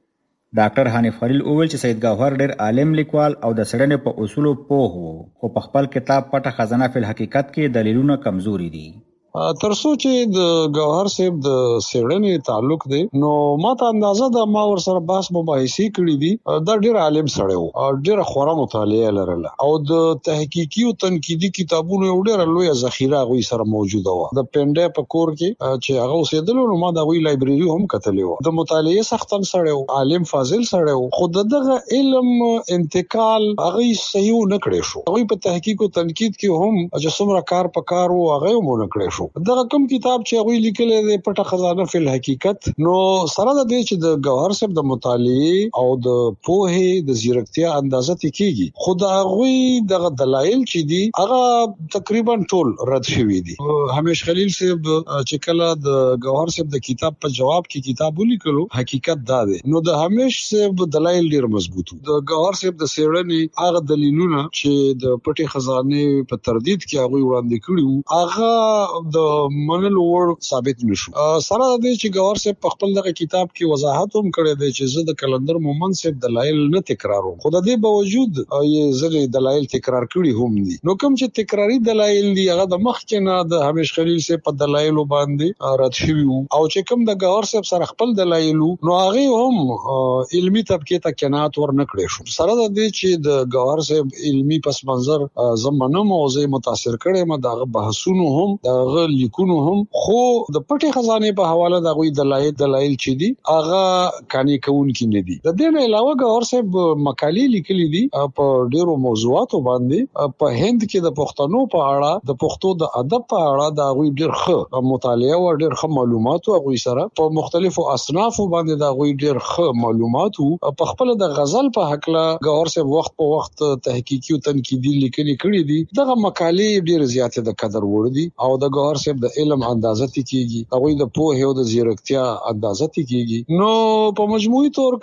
ډاکټر حنیف خلیل اوول چې سید ګوهر ډېر عالم لیکوال او د سړنې په اصولو پوه وو خو په خپل کتاب پټه خزانه فی الحقیقت کې دلیلونه کمزوري دي. ترڅو چې د ګوهر صاحب د سیړنې تعلق دی نو ماته اندازه د ما ور سره بحث مباحثې کړې دي دا ډېر عالم سړی وو او ډېر خورا مطالعه لرله او د تحقیقي او تنقیدي کتابونو یو ډېر لوی ذخیره غوي سره موجوده و. د پنده په کور کې چې هغه اوسېدل نو ما دا غوي لایبرری هم کتلې و. د مطالعه سختن سړی وو عالم فاضل سړی وو خو دغه علم انتقال هغه صحیح نه کړی شو. هغه په تحقیق او تنقید کې هم چې څومره کار په کار وو هغه هم نه کړی شو. دغه کوم کتاب چې هغه لیکل دی پټه خزانه فی الحقیقت نو سره د دې چې د ګوهر صاحب د مطالعه او د پوهه د زیرکتیا اندازه کیږي خو د هغه دغه دلایل چې دي هغه تقریبا ټول رد شوی دي. همیش خلیل صاحب چې کله د ګوهر صاحب د کتاب په جواب کې کتاب ولیکلو حقیقت دا دی نو د همیش صاحب دلایل ډیر مضبوط وو. د ګوهر صاحب د سیړنې هغه دلیلونه چې د پټه خزانه په تردید کې هغه وړاندې کړیو هغه د منلو ور ثابت نشو. سره د دې چې ګوهر صاحب په خپل دغه کتاب کې وضاحت هم کړی دی چې زه د کلندر مومند صاحب دلایل نه تکراروم خو د دې باوجود یې زه دلایل تکرار کړی هم دي. نو کوم چې تکراری دلایل دي هغه د مخکې نه د همیش خلیل صاحب په دلایل باندې رد شوی او چې کوم د ګوهر صاحب سره خپل دلایل نو هغه هم علمی طبقه ته کنات ور نه کړی شو. سره د دې چې د ګوهر صاحب علمی پس منظر زمانه موضوع متاثر کړي ما دغه بحثونو هم دغه لیکونو هم خو د پټه خزانه په حواله د غوي دلایل دلایل چې دي هغه کانی کون کې نه دي. د دې نه علاوه ګوهر صاحب مقالې لیکلي دي په ډیرو موضوعاتو باندې په هند کې د پښتنو په اړه د پښتو د ادب په اړه د غوي ډیر ښه مطالعه او ډیر ښه معلومات او غوي سره په مختلفو اصنافو باندې د غوي ډیر ښه معلومات په خپل د غزل په حق لا ګوهر صاحب وخت په وخت تحقیقي او تنقیدي لیکنې کړې دي. دغه مقالې ډیر زیاتې د قدر وړ دي او د ګوهر صاحب د علم اندازه کیږي هغه د پوهه او د زیرکتیا اندازه کیږي. نو په مجموعي تور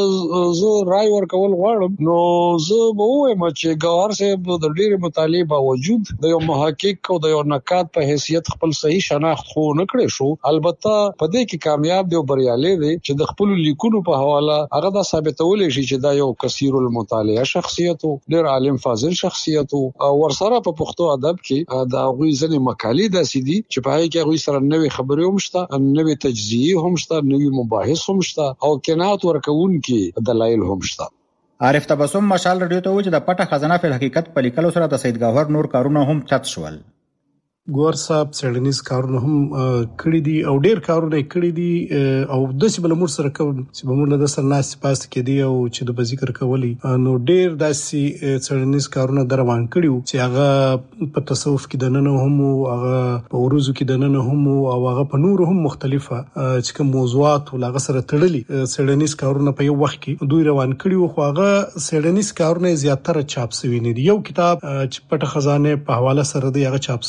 کې زه رائے ورکول غواړم نو زه به وایم چې ګوهر صاحب د ډېر مطالعه باوجود د یو محقق او د یو نقاد په حیثیت خپل صحیح شناخت خو نه کړی شو. البته په دې کې کامیاب دی او بریالي دی چې د خپل لیکونو په حواله هغه دا ثابتول شي چې دا یو کثیر المطالعه شخصیت او ډېر عالم فاضل شخصیت او ورسره په پښتو ادب کې دا غوي ځنې مقالې داسې دي چې په هغه کې غوي سره نوې خبرې هم شته نوې تجزیه هم شته نوې مباحث هم شته او کنات ورکون کې دلایل هم شته. عارف تبسم مشال رادیو ته و چې د پټه خزانه فی الحقیقت په لیکلو سره د سید ګوهر نور کارونه هم چت شول. ګوهر صاحب څېړنیز کارونه هم کړي دي او ډېر کارونه کړي دي او داسې بل امور سره کوم چې به موږ له سره ناست پاست کې دي او چې د ذکر کولی نو ډېر داسې څېړنیز کارونه در روان کړي چې هغه په تصوف کې د نن هم او هغه په وروزو کې د نن هم او هغه په نور هم مختلفه چې کوم موضوعات ولغه سره تړلي څېړنیز کارونه په یو وخت کې دوی روان کړي خو هغه څېړنیز کارونه زیاتره چاپ شوی نه دي. یو کتاب چې پټه خزانه په حواله سره دی هغه چاپ شوی دی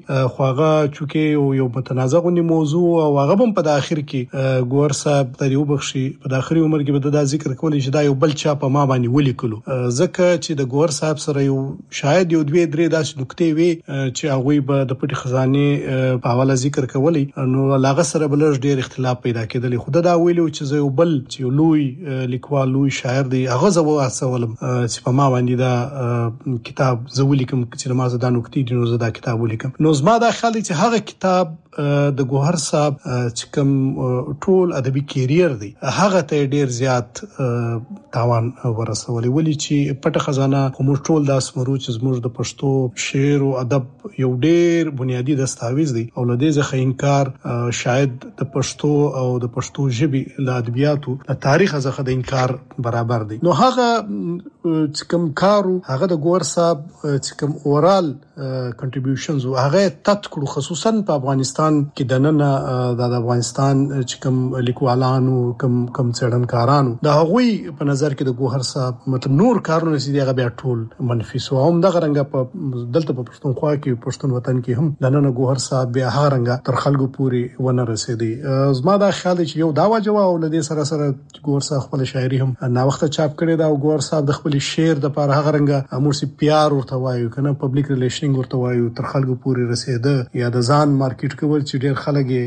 خو هغه چې یو متنازع غونډه موضوع او هغه هم په اخر کې ګور صاحب تریو بخشي په اخري عمر کې به دا ذکر کولی چې دا یو بل چا په ما باندې ولیکلو ځکه چې د ګور صاحب سره یو شاید یو دوی درې داسې نکته وي چې هغه به د پټي خزانه په حواله ذکر کولی نو لاغه سره بل ډیر اختلاف پیدا کېدل خو دا ویلو چې یو بل چې لوی لیکوال لوی شاعر دی هغه زو اسولم چې په ما باندې دا کتاب زولیکم چې ما زدا نکته دي نو زدا کتاب ولیکم نو زما دا خیال چې هغه کتاب د ګوهر صاحب چې کوم ټول ادبي کیریر دی هغه ته ډیر زیات تاوان ورسولې ولې چې پټه خزانه کوم ټول د اسمرو چې زموږ د پښتو شعر او ادب یو ډیر بنیادی دستاویز دی او لدې ځخه انکار شاید د پښتو او د پښتو ژبې له ادبیاتو د تاریخ ځخه د انکار برابر دی نو هغه چې کوم کارو هغه د ګوهر صاحب چې کوم اورال کنټریبیوشنز هغه تت کړو خصوصا په افغانستان کې د نن د افغانستان چې کوم لیکوالانو کوم کوم څېړنکارانو د هغوی په نظر کې د ګوهر صاحب مطلب نور کارونه چې هغه بیا ټول منفي سو هم د غرنګ په دلته په پښتونخوا کې پښتون وطن کې هم د نن ګوهر صاحب بیا هغه رنګ تر خلکو پوري ونه رسیدي زما دا خیال چې یو دا واجب او لدې سره سره ګوهر صاحب خپل شاعري هم نا وخت چاپ کړی دا ګوهر صاحب د خپل شعر د پر هغه رنګ امور سي پیار ورته وایو کنه پبلک ریلیشنینګ ورته وایو تر خلکو پوري رسیده یا د ځان مارکیټ کول چې ډېر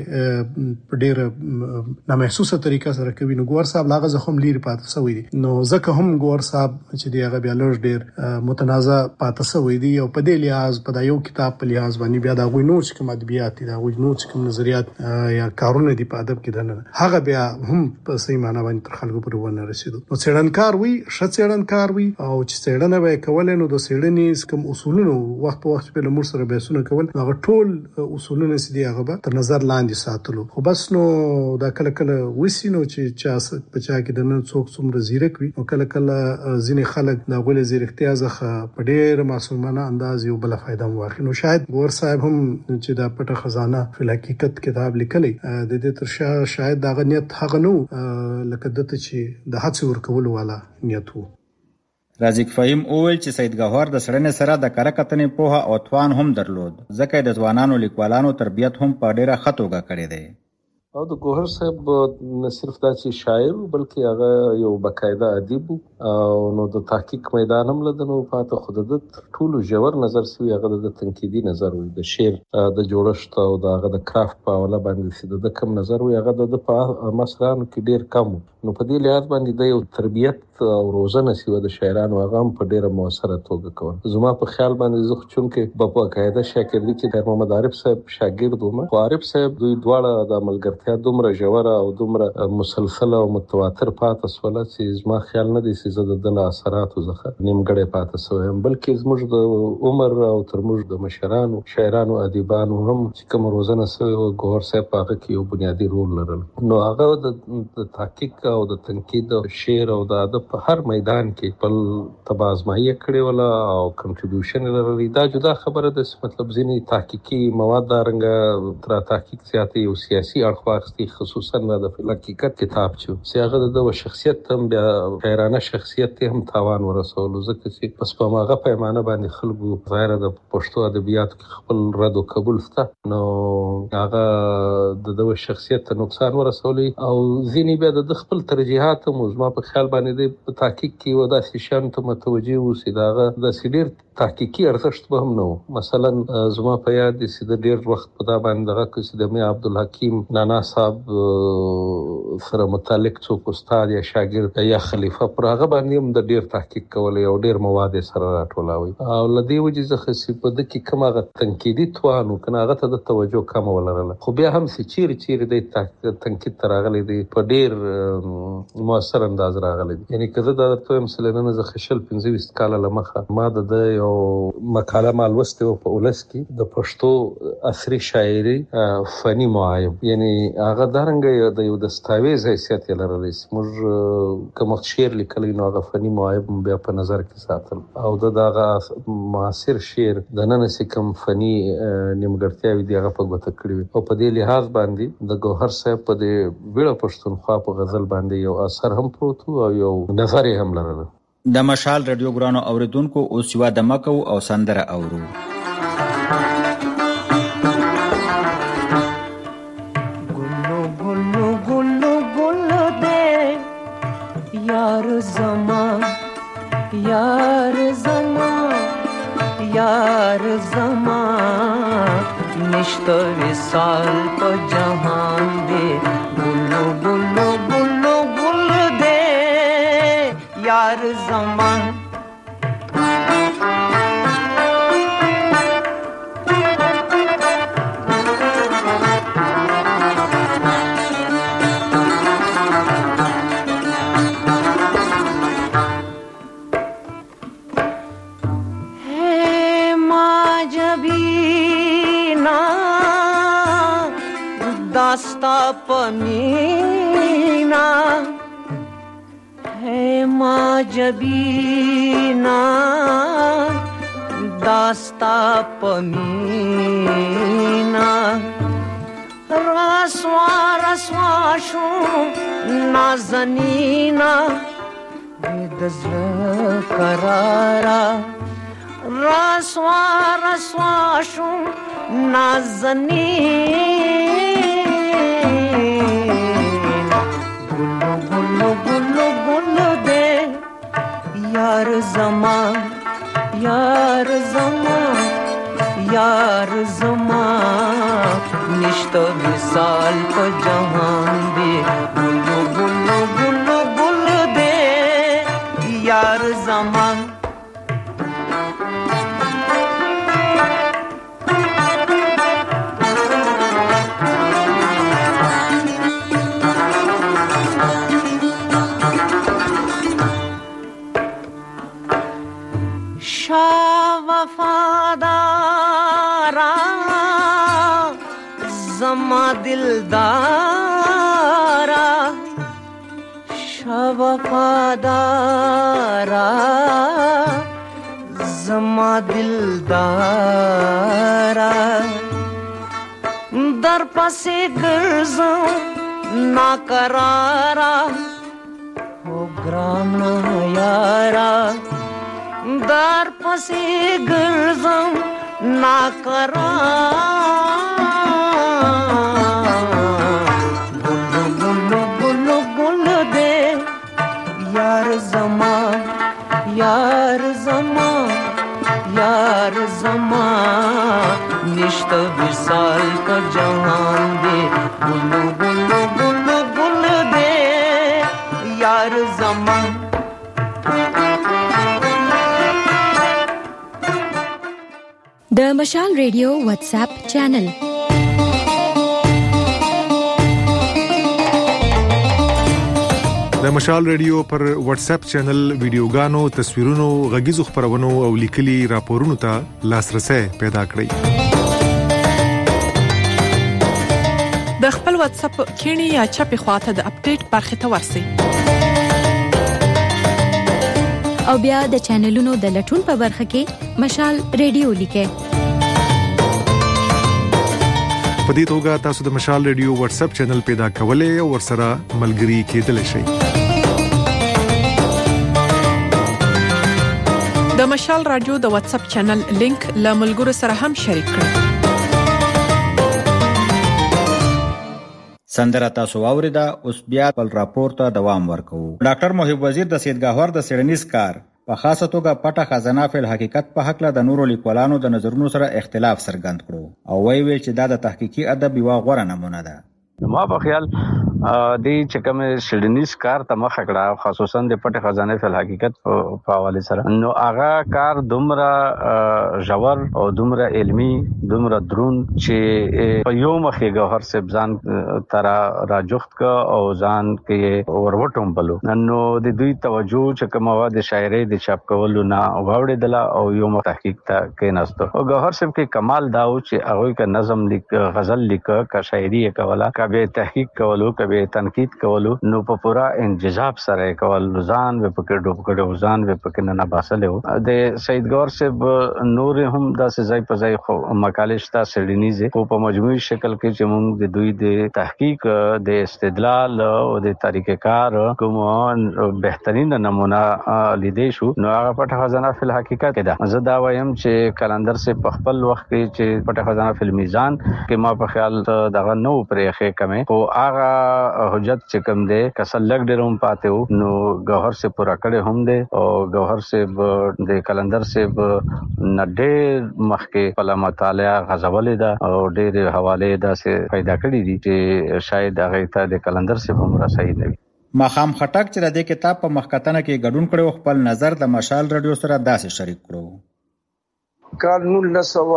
خلک په ډېر نامحسوسه طریقه سره کوي نو ګوهر صاحب لاغه زخم لري پاتې سوی دي نو ځکه هم ګوهر صاحب چې دی هغه بیا لږ ډېر متنازع پاتې سوی دي او په دې لحاظ په یو کتاب په لحاظ باندې بیا دا غوي نور چې کوم ادبیات دي دا غوي نور چې کوم نظریات یا کارونه دي په ادب کې دنه هغه بیا هم په صحیح معنی باندې تر خلکو پورې ونه رسیدو نو څېړنکار وي ښه څېړنکار وي او چې څېړنه به کول نو د څېړنې کوم اصولونو وخت په وخت په لمر سره بحثونه کول هغه ټول اصولونه چې دی هغه تر نظر لاندې ساتلو خو بس نو دا کله کله وسی نو چې چا په چا کې د نن څوک څومره زیرک وي او کله کله ځینې خلک د غول زیرکتیا ځخه په ډېر معصومانه انداز یو بل فائدہ واخلي نو شاید ګوهر صاحب هم چې دا پټه خزانه په حقیقت کتاب لیکلی د دې تر شا شاید دا غنیت هغه نو لکه دته چې د هڅه ورکول والا نیت وو رازق فهیم اول چې سید ګوهر د سړنې سره د کارکتنې په او توان هم درلود ځکه د ځوانانو لیکوالانو تربیت هم په ډیره خطوګه کړې ده او د ګوهر صاحب نه صرف دا چې شاعر بلکې هغه یو باقاعده ادیب او نو د تحقیق میدان هم لدنو پاته خود د ټولو ژور نظر سوی هغه د تنقیدي نظر وي د شعر د جوړښت او د هغه د کرافت په حواله باندې چې د کم نظر وي هغه د په مسرانو کې ډیر کم نو په دې لحاظ باندې د یو تربیت او روزنه سیوه د شاعرانو هغه هم په ډیره موثره توګه کول زما په خیال باندې زه چونکې په باقاعده شاګردي کې د محمد عارف صاحب شاګرد وم خو عارف صاحب دوی دواړه د عملګرتیا دومره ژوره او دومره مسلسله او متواتر پاتې سول چې زما خیال نه دی چې زه د دل اثراتو ځخه نیمګړی پاتې سوم بلکې زموږ د عمر او تر موږ د مشرانو شاعرانو ادیبانو هم چې کوم روزنه سوی او ګوهر صاحب په هغه کې یو بنیادی رول لرل نو هغه د تحقیق او د تنقید او شعر او د ادب په هر میدان کې خپل تبازمایي کړې ولا او کنټریبیوشن لري دا جدا خبره ده مطلب ځینې تحقیقي مواد دارنګه تر تحقیق زیاتې او سیاسي اړخ واخستي خصوصا د حقیقت کتاب چې هغه د شخصیت هم بیا حیرانه شخصیت هم تاوان ورسول ځکه چې پس په ماغه پیمانه باندې خلکو ظاهر د پښتو ادبیات خپل رد او قبول ستا نو هغه د د شخصیت ته نقصان ورسول او ځینې بیا د خپل ترجیحات موضوع په خیال باندې د تحقیق کې ودا شان ته متوجي اوسي داغه د سیډیر تحقیقي ارزښت به هم نو مثلا زما په یاد دي چې د ډیر وخت په دا باندې دغه کې د مې عبدالحکیم نانا صاحب سره متعلق څوک استاد یا شاګرد یا خلیفہ پر هغه باندې هم د ډیر تحقیق کول او ډیر مواد سره راټولاوي او لدی وجې ځکه چې په د کې کومه غ تنقیدي توانو کنه هغه ته د توجه کم ولرله خو بیا هم چې چیر چیر د تنقید تراغلي دی په ډیر موثر انداز راغلی یعنی کزه دا ته مثلا نه زه خشل پنځه ویشت کال لمخه ما د یو مقاله مال وسته په اولس کې د پښتو عصري شاعري فني معایب یعنی هغه دارنګ د یو دستاویز حیثیت لري موږ کوم شعر لیکلی نو هغه فني معایب بیا په نظر کې ساتل او د دغه معاصر شعر د نن سکم فني نیمګړتیاوي دی هغه په ګوته کړی او په دې لحاظ باندې د ګوهر صاحب په دې ویړه پښتونخوا په غزل باندې یو اثر هم پروت او یو نظر هم لرل د مشال رادیو ګرانو اوریدونکو اوس یو د مکو او سندره اورو مثال په جهان دی ګلو ګلو ګلو ګل دی یار زمان दास्ता पमीना है माँ जबीना दास्ता पमीना रसवा रसवा शू नाजनीना बेदज़्ल करारा रसवा रसवा शू नाजनीना गुल्लो गुल्लो गुल्लो गुल्लो दे यार ज़मान यार ज़मान यार ज़मान निश्त विसाल पे जहान दे गुल्लो गुल्लो गुल्लो गुल्लो दे यार ज़मान वफादारा ज़मा दिलदारा शाह वफादारा ज़मा दिलदारा दर पसे गर्ज़ों नाकरारा हो ग्राना यारा दर पसे गर्ज़म ना करा गुल्लो गुल्लो गुल्लो गुल्लो दे यार ज़मान यार ज़मान यार ज़मान निश्त विसाल का जहान दे गुल्लो गुल्लो गुल्लो गुल्लो दे यार ज़मान د مشال ریډیو واتس اپ چینل د مشال ریډیو پر واتس اپ چینل ویډیوګانو، تصویرونو، غږیزو خبرونو او لیکلي راپورونو ته لاسرسي پیدا کړئ. د خپل واتس اپ کینی یا چپی خواته د اپډیټ برخه ته ورسئ. او بیا د چینلونو د لټون په برخه کې مشال ریډیو لیکه. په دې توګه تاسو د مشال ریډیو واتس اپ چینل پیدا کولای او ورسره ملګري کېدلی شئ. د مشال رادیو د واتس اپ چینل لینک له ملګرو سره هم شریک کړئ. سندره تاسو واوریدا، اوس بیا بل راپور ته دوام ورکوو. ډاکټر محب وزیر د سیدګاهور د سیړنیز کار په خاصه توګه پټه خزانه فل حقیقت په حق له د نورو لیکوالانو د نظرونو سره اختلاف څرګند کړو او وی ویل چې دا د تحقیقي ادب یو غوړه نمونه ده. ما په خیال د چکم سیډنیز کار ته مخ کړه، خصوصا د پټه خزانه فل حقیقت په حواله سره. نو هغه کار دومره ژور او دومره علمی دومره درون چې په یو مخه گوهر سبزان تر راجخت کا او ځان کې وروټوم بلو. نو د دوی توجه چې مواد شاعري د چاپ کولو نه غوړې دلا او یو تحقیق ته کېناستو. او گوهر سب کې کمال داو چې هغه کا نظم لیک، غزل لیک، کا شاعري کولا، کبه تحقیق کولو، کبه تنقید کولو، نو په پورا انجذاب سره کول. ځان په پکې ډوب کړو، ځان په پکې نه باسلو. د سید ګور سب نور هم د سزای په ځای خو مقاله شته سیډنیزه او په مجموعي شکل کې چې موږ د دوی د تحقیق، د استدلال او د طریقې کار کوم بهترین نمونه لیدې شو. نو هغه پټه خزانه فل حقیقت کې ده. زه دا وایم چې کلندر سے په خپل وخت کې چې پټه خزانه فل میزان کې ما په خیال دغه نو پرې ښه کمه او هغه حجت چې کوم دی کسل لګ ډیروم پاتې نو گوهر سے پورا کړه هم دی او گوهر سے د کلندر سے نډې مخکې په مطالعه غزولې ده او ډېر حواله ده سه پیدا کړې دي چې شاید هغه ته د کلندر سے هم رسېږي نه ماخام خټک چې د کتاب په مخکتنه کې ګډون کړو خپل نظر د مشال رادیو سره داسې شریک کړو کال نولس سوه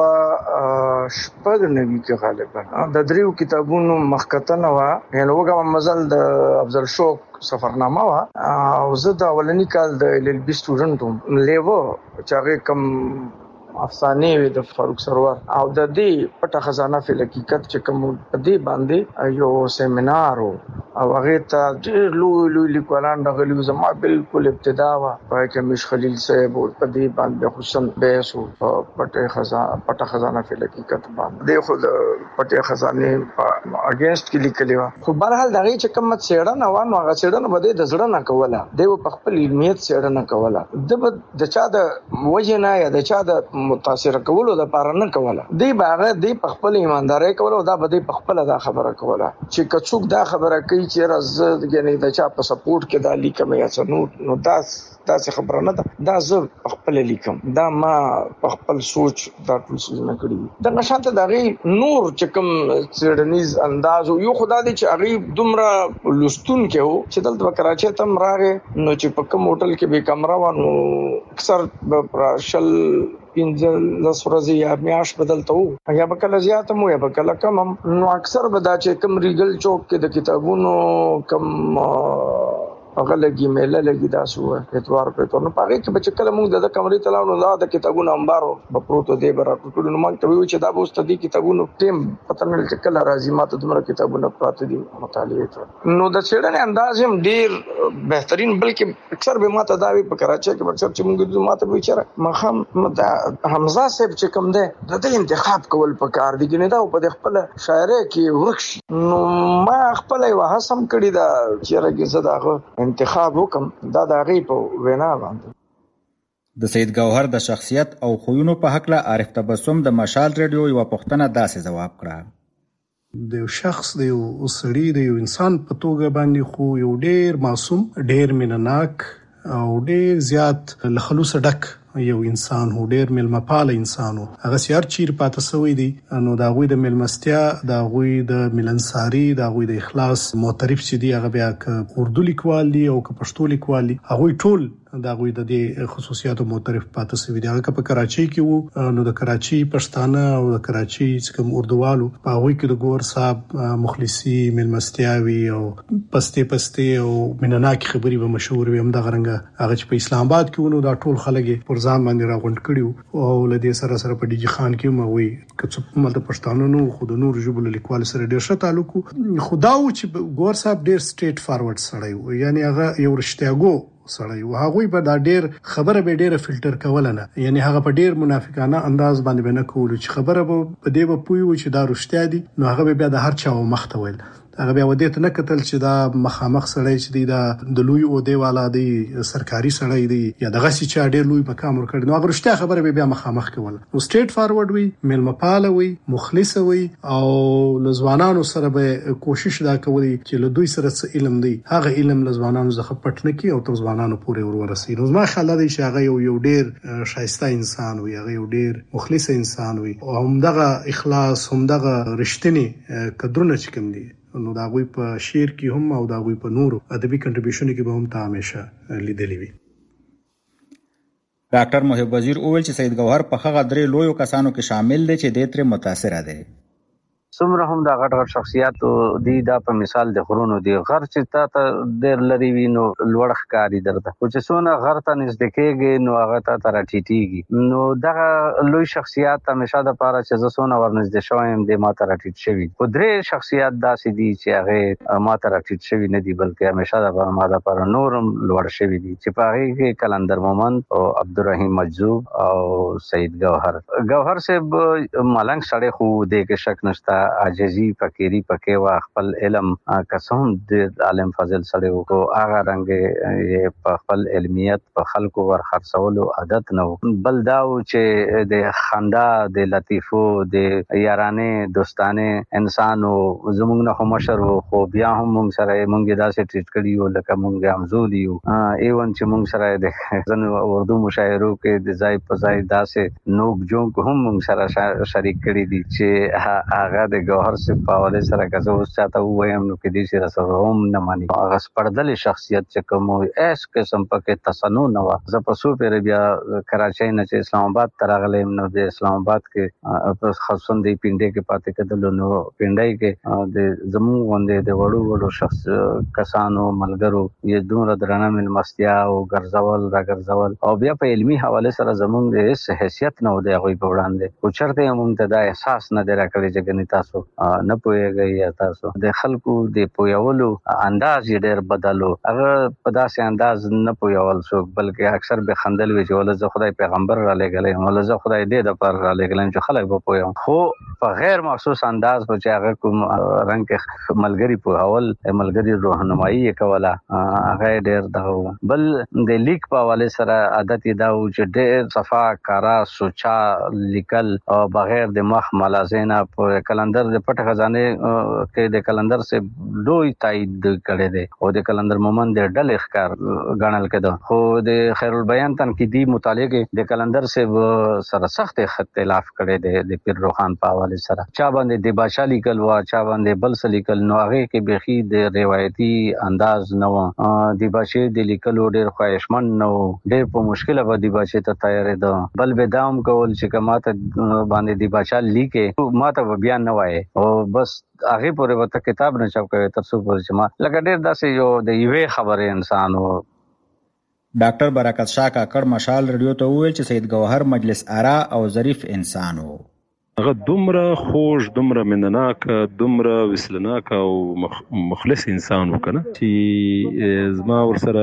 شپږ نوي کې غالبا د دریو کتابونو مخکتنه وا یعنی وګم مزل د افضل شوق سفرنامه وا او زه د اولنی کال د ال ال بي سټوډنټ لیو چې هغه کم افسانه وي د فاروق سرور او د دې پټه خزانه فل حقیقت چې کوم په دې باندې یو سیمینار او هغه ته ډېر لوی لوی لیکوالان راغلي زما بالکل ابتدا وا پای کې مش خلیل صاحب په دې باندې حسن بیس او پټه خزانه پټه خزانه فل حقیقت باندې د خود پټه خزانه اگینست کې لیکلی و خو بهرحال دغه چې کوم څېړنه و نو هغه څېړنه بده د زړه نه کوله د په خپل علمیت څېړنه کوله د د چا د وجه نه یا د چا د متاثر کولو د پاره نه کوله دی باغه دی په خپل ایمانداري کوله دا به دی په خپل دا خبره کوله چې کڅوک دا خبره کوي چې راز یعنی د چا په سپورټ کې دا لیکم یا څنو نو دا دا خبره نه ده دا زه خپل لیکم دا ما په خپل سوچ دا ټول څه نه کړی دا نشانته دا غي نور چې کوم سیډنیز انداز یو خدای دې چې هغه دومره لستون کې وو چې دلته کراچي تم راغې نو چې په کوم هوټل کې به کمره وانه اکثر په شل پینځل لس ورځې یا میاش بدلته وو یا به کله زیات مو یا به کله کم نو اکثر به دا چې کوم ریګل چوک کې د کتابونو کم هغه لګي میله لګي دا شو اتوار په تو نو پاره کې بچ کله موږ د کمرې تلاو نو دا د کتابونو انبارو په پروتو دی برا ټول نو مونږ ته وی چې دا به ستدي کتابونو ټیم پته نه چې کله راځي ماته دمر کتابونه پراته دي مطالعه ته نو د څېړنې انداز هم ډیر بهترین بلکې اکثر به ماته دا وی په کراچي کې ورڅ چې موږ ماته وی چې مخم حمزه صاحب چې کوم ده د دې انتخاب کول پکار دي کنه دا په خپل شاعرۍ کې ورکش نو ما خپل یو حسم کړی دا چې راګه زداغه انتخاب وکم دا د غي په وینا باندې د سید گوهر د شخصیت او خوونو په حق له عارف تبسم د مشال رادیو یو پښتنه داسې جواب کړه د یو شخص د یو سړي د یو انسان په توګه باندې خو یو ډیر معصوم ډیر مینناک او ډیر زیات له خلوص ډک یو انسان هو ډیر ملمپال انسان هغه سیار چیر پاتې سوی دی نو دا غوي د ملمستیا دا غوي د ملنساری دا غوي د اخلاص معترف چې دی هغه بیا ک اردو لیکوال دی او ک پښتو لیکوال دی هغه ټول دا غوي د دې خصوصیاتو معترف پاتې سوی دی هغه په کراچي کې وو نو د کراچي پښتانه او د کراچي کوم اردووالو په هغه کې د ګور صاحب مخلصي ملمستیاوي او پسته پسته او مینناک خبري به مشهور وي هم د غرنګ هغه چې په اسلام آباد کې ونو دا ټول خلک پر ځان باندې راغونډ کړیو او لدې سره سره په ډیجی خان کې موي کڅ مل د پښتانه نو خود نور جبل لیکوال سره ډیر ښه تعلق خداو چې ګور صاحب ډیر سټیټ فارورډ سړی یعنی هغه یو رښتیاګو سړی او هغه به دا ډیر خبره به ډیر فلټر کول نه یعنی هغه په ډیر منافقانه انداز باندې نه کول چې خبره به په دې به پوي و چې دا رښتیا دي نو هغه بیا د هر چا مخ ته ویل هغه بیا ودی ته نه کتل چې دا مخامخ سړی چې دی دا د لوی او دی والا دی سرکاري سړی دی یا دغه چې ډیر لوی مقام ورکړ نو هغه رښتیا خبره به بیا مخامخ کول نو سټیټ فارورډ وي ملمپاله وي مخلص وي او لزوانانو سره به کوشش دا کوي چې له دوی سره علم دی هغه علم لزوانانو زخه پټ نه کی او تر ځوانانو پورې ور ورسي نو ما خیال دی چې هغه یو یو ډیر شایسته انسان وي هغه یو ډیر مخلص انسان وي او همدغه اخلاص همدغه رښتینی قدرونه چې کوم دي نو دا غوي په شعر کې هم او دا غوي په نورو ادبي کنټریبیوشن کې به هم تا همیشه لیدلې وي ډاکټر محب وزیر اول چې سید گوهر په هغه درې لویو کسانو کې شامل دي چې د تر متاثر دي څومره هم دا غټ غټ شخصیت دی دا په مثال د غرونو دی غر چې تا ته ډېر لري وي نو لوړ ښکاري درته خو چې څونه غر ته نږدې کېږي نو هغه ته ته راټیټېږي نو دغه لوی شخصیت همیشه دپاره چې زه څونه ورنږدې شوی یم دی ما ته راټیټ شوي خو درې شخصیت داسې دي چې هغې ما ته راټیټ شوي نه دي بلکې همیشه دپاره ما دپاره نور هم لوړ شوي دي چې په هغې کې کلندر مومند او عبدالرحیم مجذوب او سید گوهر گوهر صاحب ملنګ سړی خو دې کې شک نشته عاجزي فقيري پکې وا خپل علم قسم د عالم فاضل سره او هغه رنګ په خپل علمیت په خلکو ور خرڅولو عادت نه بل دا چې د خندا د لطیفو د یارانه دوستانه انسانو زمونږ نه مشر خو بیا هم موږ سره موږ داسې ټریټ کړیو لکه موږ همزولیو ایون چې موږ سره د زن اردو مشاعرو کې د ځای په ځای داسې نوک جونک هم موږ سره شریک کړي دي چې هغه د گوهر سي په حواله سره کزه اوس چاته وایم نو کې دي چې سره هم نه مانی هغه سپردل شخصیت چې کوم اس قسم پکې تصنع نه و زه په سو پیر بیا کراچۍ نه چې اسلام آباد ترغلم نو د اسلام آباد کې خاصون دی پینډه کې پاتې کېدل نو پینډای کې د زمو غوندې د وړو وړو شخص کسانو ملګرو یې دومره درنه ملمستیا او ګرځول را ګرځول او بیا په علمي حواله سره زمونږ د هیڅ حیثیت نه دی هغوی په وړاندې خو چېرته موږ ته دا احساس نه دی راکړی چې ګنې تاسو نه پوهېږئ یا تاسو د خلکو د پوهولو انداز یې ډېر بدل و هغه په داسې انداز نه پوهول څوک بلکې اکثر به خندل وي چې ولې زه خدای پیغمبر را لېږلی یم ولې زه خدای دې دپاره را لېږلی یم چې خلک به پوه یم خو په غیر مخصوص انداز به چې هغه کوم رنګ کې ملګري پوهول ملګري روحنمایي یې کوله هغه یې ډېر دغه بل د لیک په حواله سره عادت یې دا و چې ډېر صفا کارا سوچا لیکل او بغیر د مخ ملازینه په کلندر د پټ خزانه کې د کلندر سے لوی تایید کړي دي او د کلندر مومن د ډل اخکار غنل کېده خو د خیر البیان تنقیدی مطالعه کې د کلندر سے سره سخت اختلاف کړي دي د پیر روحان په حواله سره چا باندې د بادشاہ لیکل وا چا باندې بل څه لیکل نو هغه کې بخي د روایتي انداز نه و د بادشاہ د لیکلو ډېر خواهشمن نه و ډېر په مشکله باندې بادشاہ ته تیارې ده بل به دام کول چې کماته باندې د بادشاہ لیکه ماته بیا نه وای او بس هغه پورې وته کتاب نه چاپ کوي تر څو پورې چې ما لکه ډېر داسې یو د یوې خبره انسان و ډاکټر برکت شاه کاکړ مشال رادیو ته وویل چې سید گوهر مجلس آرا او ظریف انسان و هغه دومره خوږ دومره منناک دومره وسلناک او مخلص انسان وکنه چې زما ورسره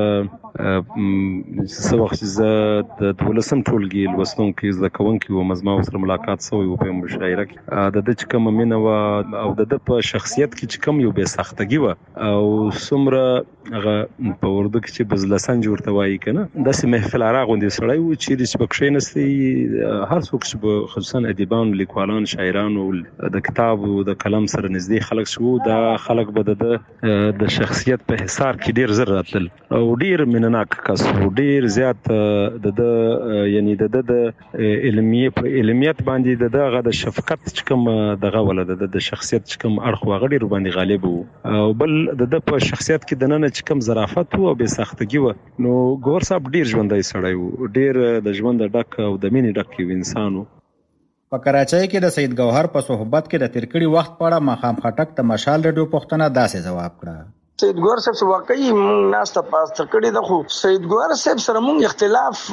څه وخت چې د دولسم ټولګي لوستونکي زده کوونکي وم زما ورسره ملاقات شوی و په مشاعره کې د ده چې کومه مینه وه او د ده په شخصیت کې چې کوم یو بې سختګي وه او څومره هغه په اردو کې چې بزلسنج ورته وایي که نه داسې محفل عراق غوندې سړی و چیرې چې به کښېنستی هر څوک چې به خصوصا ادیبانو لیکوال شاعرانو د کتاب او د قلم سره نږدې خلک شو دا خلک به د د شخصیت په حصار کې ډیر زر راتل او ډیر منناک کس ډیر زیات د د یعنی د د علمیت په علمیت باندې د دغه د شفقت چې کوم دغه ول د شخصیت چې کوم اړخ وغړي باندې غالب وو او بل د په شخصیت کې د نن چې کوم ظرافت او به سختګي و نو ګور صاحب ډیر ژوندۍ سړی وو ډیر د ژوند ډک او د مینې ډک یو انسان وو په کراچۍ کې د سید گوهر په صحبت کې د تیر کړي وخت په اړه مخام خټک د مشال رادیو پوښتنه داسې جواب کړه سید گوهر صاحب سره واقعي مونږ ناسته پاس تر کړي د خو سید گوهر صاحب سره مونږ اختلاف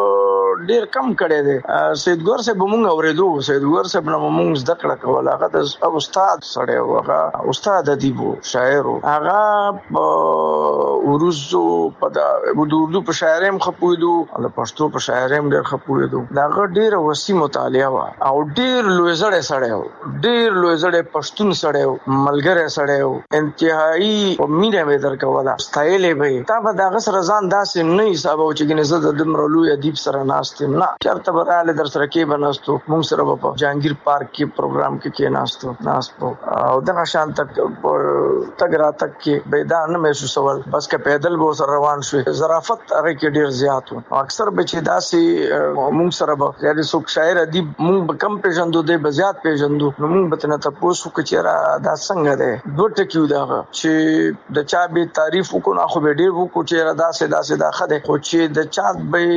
ډیر کم کړي دي سید گوهر صاحب مونږ اوریدو سید گوهر صاحب نو مونږ زده کړه کوله هغه د استاد سره هغه استاد ادیب شاعر هغه ورزو په د اردو په شاعریم خپویدو د پښتو په شاعریم ډیر خپویدو دا ډیر وسیع مطالعه وا او ډیر لوی زړه سره ډیر لوی زړه پښتون سره ملګری سره انتهایی مینه به در کوله ستایلې به تا به دغه سره ځان داسې نه حساب او چې ګنې زه د دمر لوی ادیب سره ناستم نه چرته براله در سره کې بناستو موږ سره په جهانگیر پارک کې پروګرام کې کې ناستو ناستو او دغه شان تک تک را تک کې بیدار نه محسوسول بس که پیدل به سره روان شو ظرافت هغه کې ډیر زیات و اکثر به چې داسې موږ سره به یعنی څوک شاعر ادیب موږ به کم پیژندو دی به زیات پیژندو نو موږ به تنه تاسو کې چیرې دا څنګه دی دوه ټکیو دا چې د چا به تعریف وکړو خو به ډیر وکړو چې دا سه دا سه دا خده خو چې د چا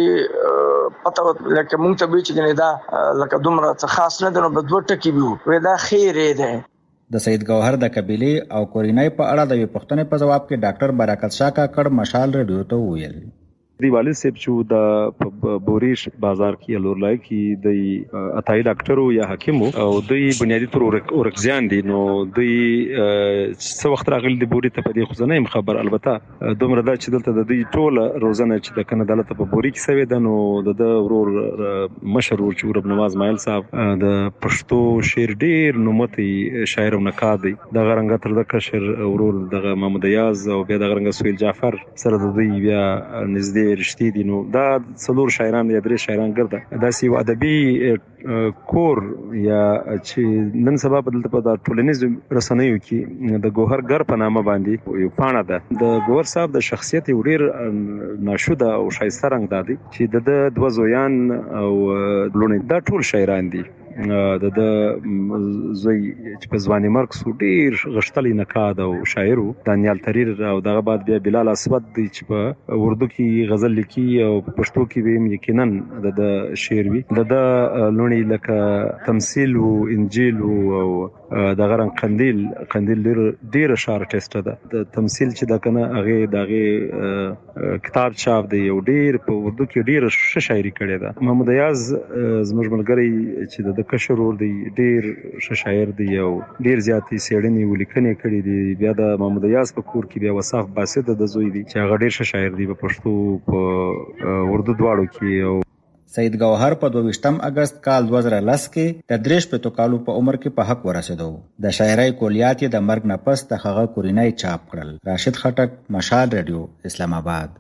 به پته لکه مونږ ته به چې دا لکه دومره څه خاص نه دی نو به دوه ټکی وي وې دا خیر دی د سید گوهر د قبيله او کورینای په اړه د پښتنې په جواب کې ډاکټر برکت شاه کاکړ مشال رادیو ته ویل دی والد صاحب چې د بوریش بازار کې لورلای کې د اتای ډاکټرو یا حکیمو او دوی بنیادی تور ورکزیان دي نو دوی څو وخت راغلي د بوري ته په دې خو نه خبر البته دومره دا چې دلته د دوی ټول روزنه چې د کنه دلته په بوري کې سوي د نو د ورور مشرور چې ورب نواز مایل صاحب د پښتو شعر ډیر نومتي شاعر او نقاد دی د غرنګ تر د کشر ورور د محمد یاز او بیا د غرنګ سویل جعفر سره د دوی بیا نږدې رښتې دي نو دا څلور شاعران یا درې شاعران ګرځي دا سی ادبي کور یا چې نن سبا په دلته په ټولنیز رسنیو کې د ګوهر ګر په نامه باندې یو پاڼه ده د ګوهر صاحب د شخصیت ډیر ناشوده او شایسته رنگ دادي چې د دوه زویان او لونه دا ټول شاعران دي د د زوی چې په ځواني مرګ سو ډیر غشتلی نقاد او شاعر دانیال تریر او دغه بعد بیا بلال اسود دی چې په اردو کې غزل لیکي او په پښتو کې به یقینا د شعر وی د لونی لکه تمثيل او انجیل او د غرن قندیل قندیل ډیر ډیر شعر ټیسټ ده د تمثيل چې د کنه هغه دغه کتاب چاپ دی او ډیر په اردو کې ډیر ښه شاعري کړې ده محمد یاز زموږ ملګری چې د کشرور دی ډیر ښه شاعر دی او ډیر زیاتې سیړنی ولیکنې کړې دي بیا د محمد یاز په کور کې بیا وصاف باسط د زوی دی چې هغه ډیر ښه شاعر دی په پښتو په اردو دواړو کې او سید گوهر په دوه ویشتم اگست کال دوه زره لس کې د دریش په توکالو په عمر کې په حق ورسېدو د شاعرۍ کلیات د مرګ نه پس د هغه کورینای چاپ کړل راشد خټک مشال رادیو اسلام آباد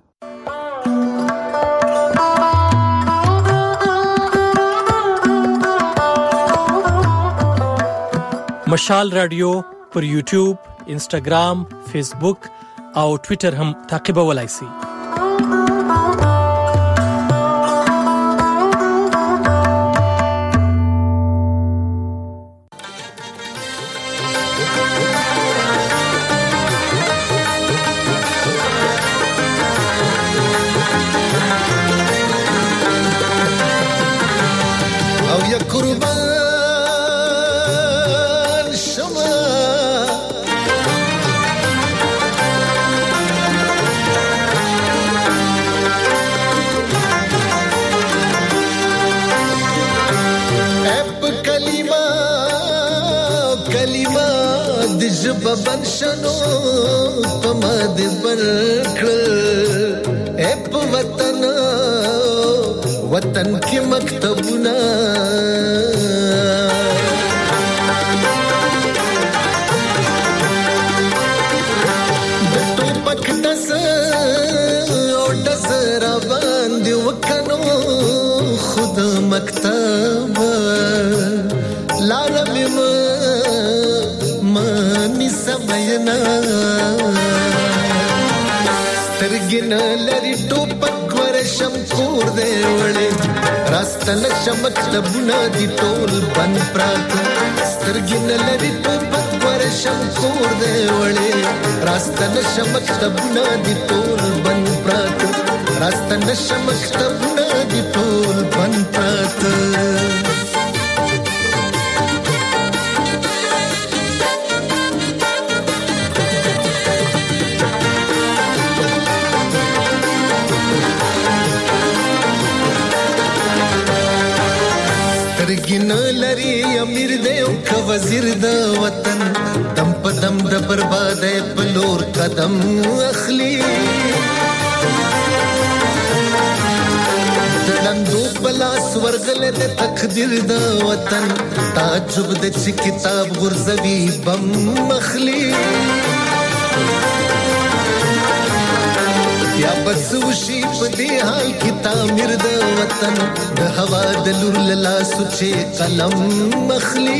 مشال رادیو پر یوټیوب انسټاګرام فیسبوک او ټوئیټر هم تعقیبولای شئ بن شنو پمد برکل اپ وطن وطن کی مکتبنا دتو پک دس او دس را باندې وکنو خود مکتب لارم سبینا سترګن لري ټوپک ورشم کور دی وړي راستل شمک لبونه دي ټول بن پرات سترګن لري ټوپک ورشم کور دی وړي راستل شمک لبونه دي ټول بن پرات راستل شمک لبونه دي ټول بن پرات ګن لري امیر دی او ک وزیر د وطن دم په دم د بربادۍ په لور قدم اخلي دلندو بلاس ورغله د تقدیر د وطن تعجب د چې کتاب غرزوي بم مخلي یا بس وشي په دې حال کې تعمیر د وطن د هوا د لور لاله سوچې قلم مخلي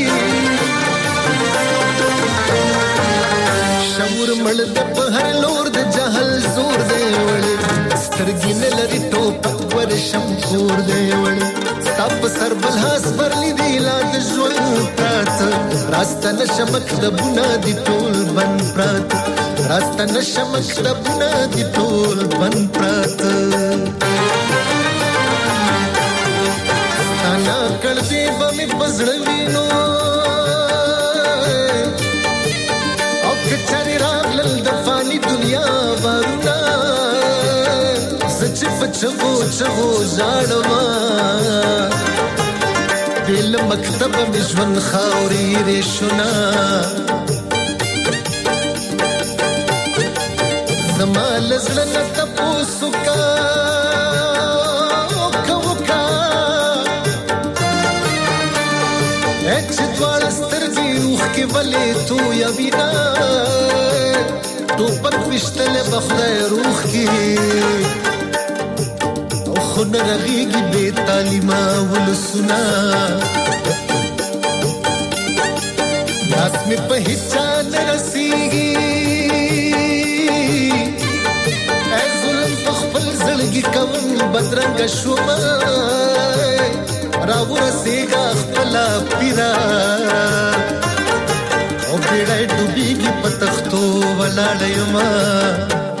شمور مړ د په هر لور د جهل زور دی وړي سترګې نه لري ټوپک ورشم کور دی وړي ستاپ سر بلحاس برلی دی لا د ژوند پرات راسته نشمک د بنا دی ټول بن پرات راسته نشمک د بنا دی ټول بن پرات انا کړې به مې بزړوي نو او کچاري راغلل د فانی دنیا ورنا سچ پچ چغو چغو زاړما بل مکتب مجون خاوري رشنا زمال زړه تاسو کا کوکا اچ دوړ سترګي روح کې ولې تو یا بنا تو پک وشتل بخدای روح کې او خن رغيږي بے تعلیمه ول سنا لاس می په هیڅ نه رسیږي زړګي کوم بدرنګ شوما راو رسېګا خپل پیرا او بیړې ډوبېږي پتختو ولاړ یما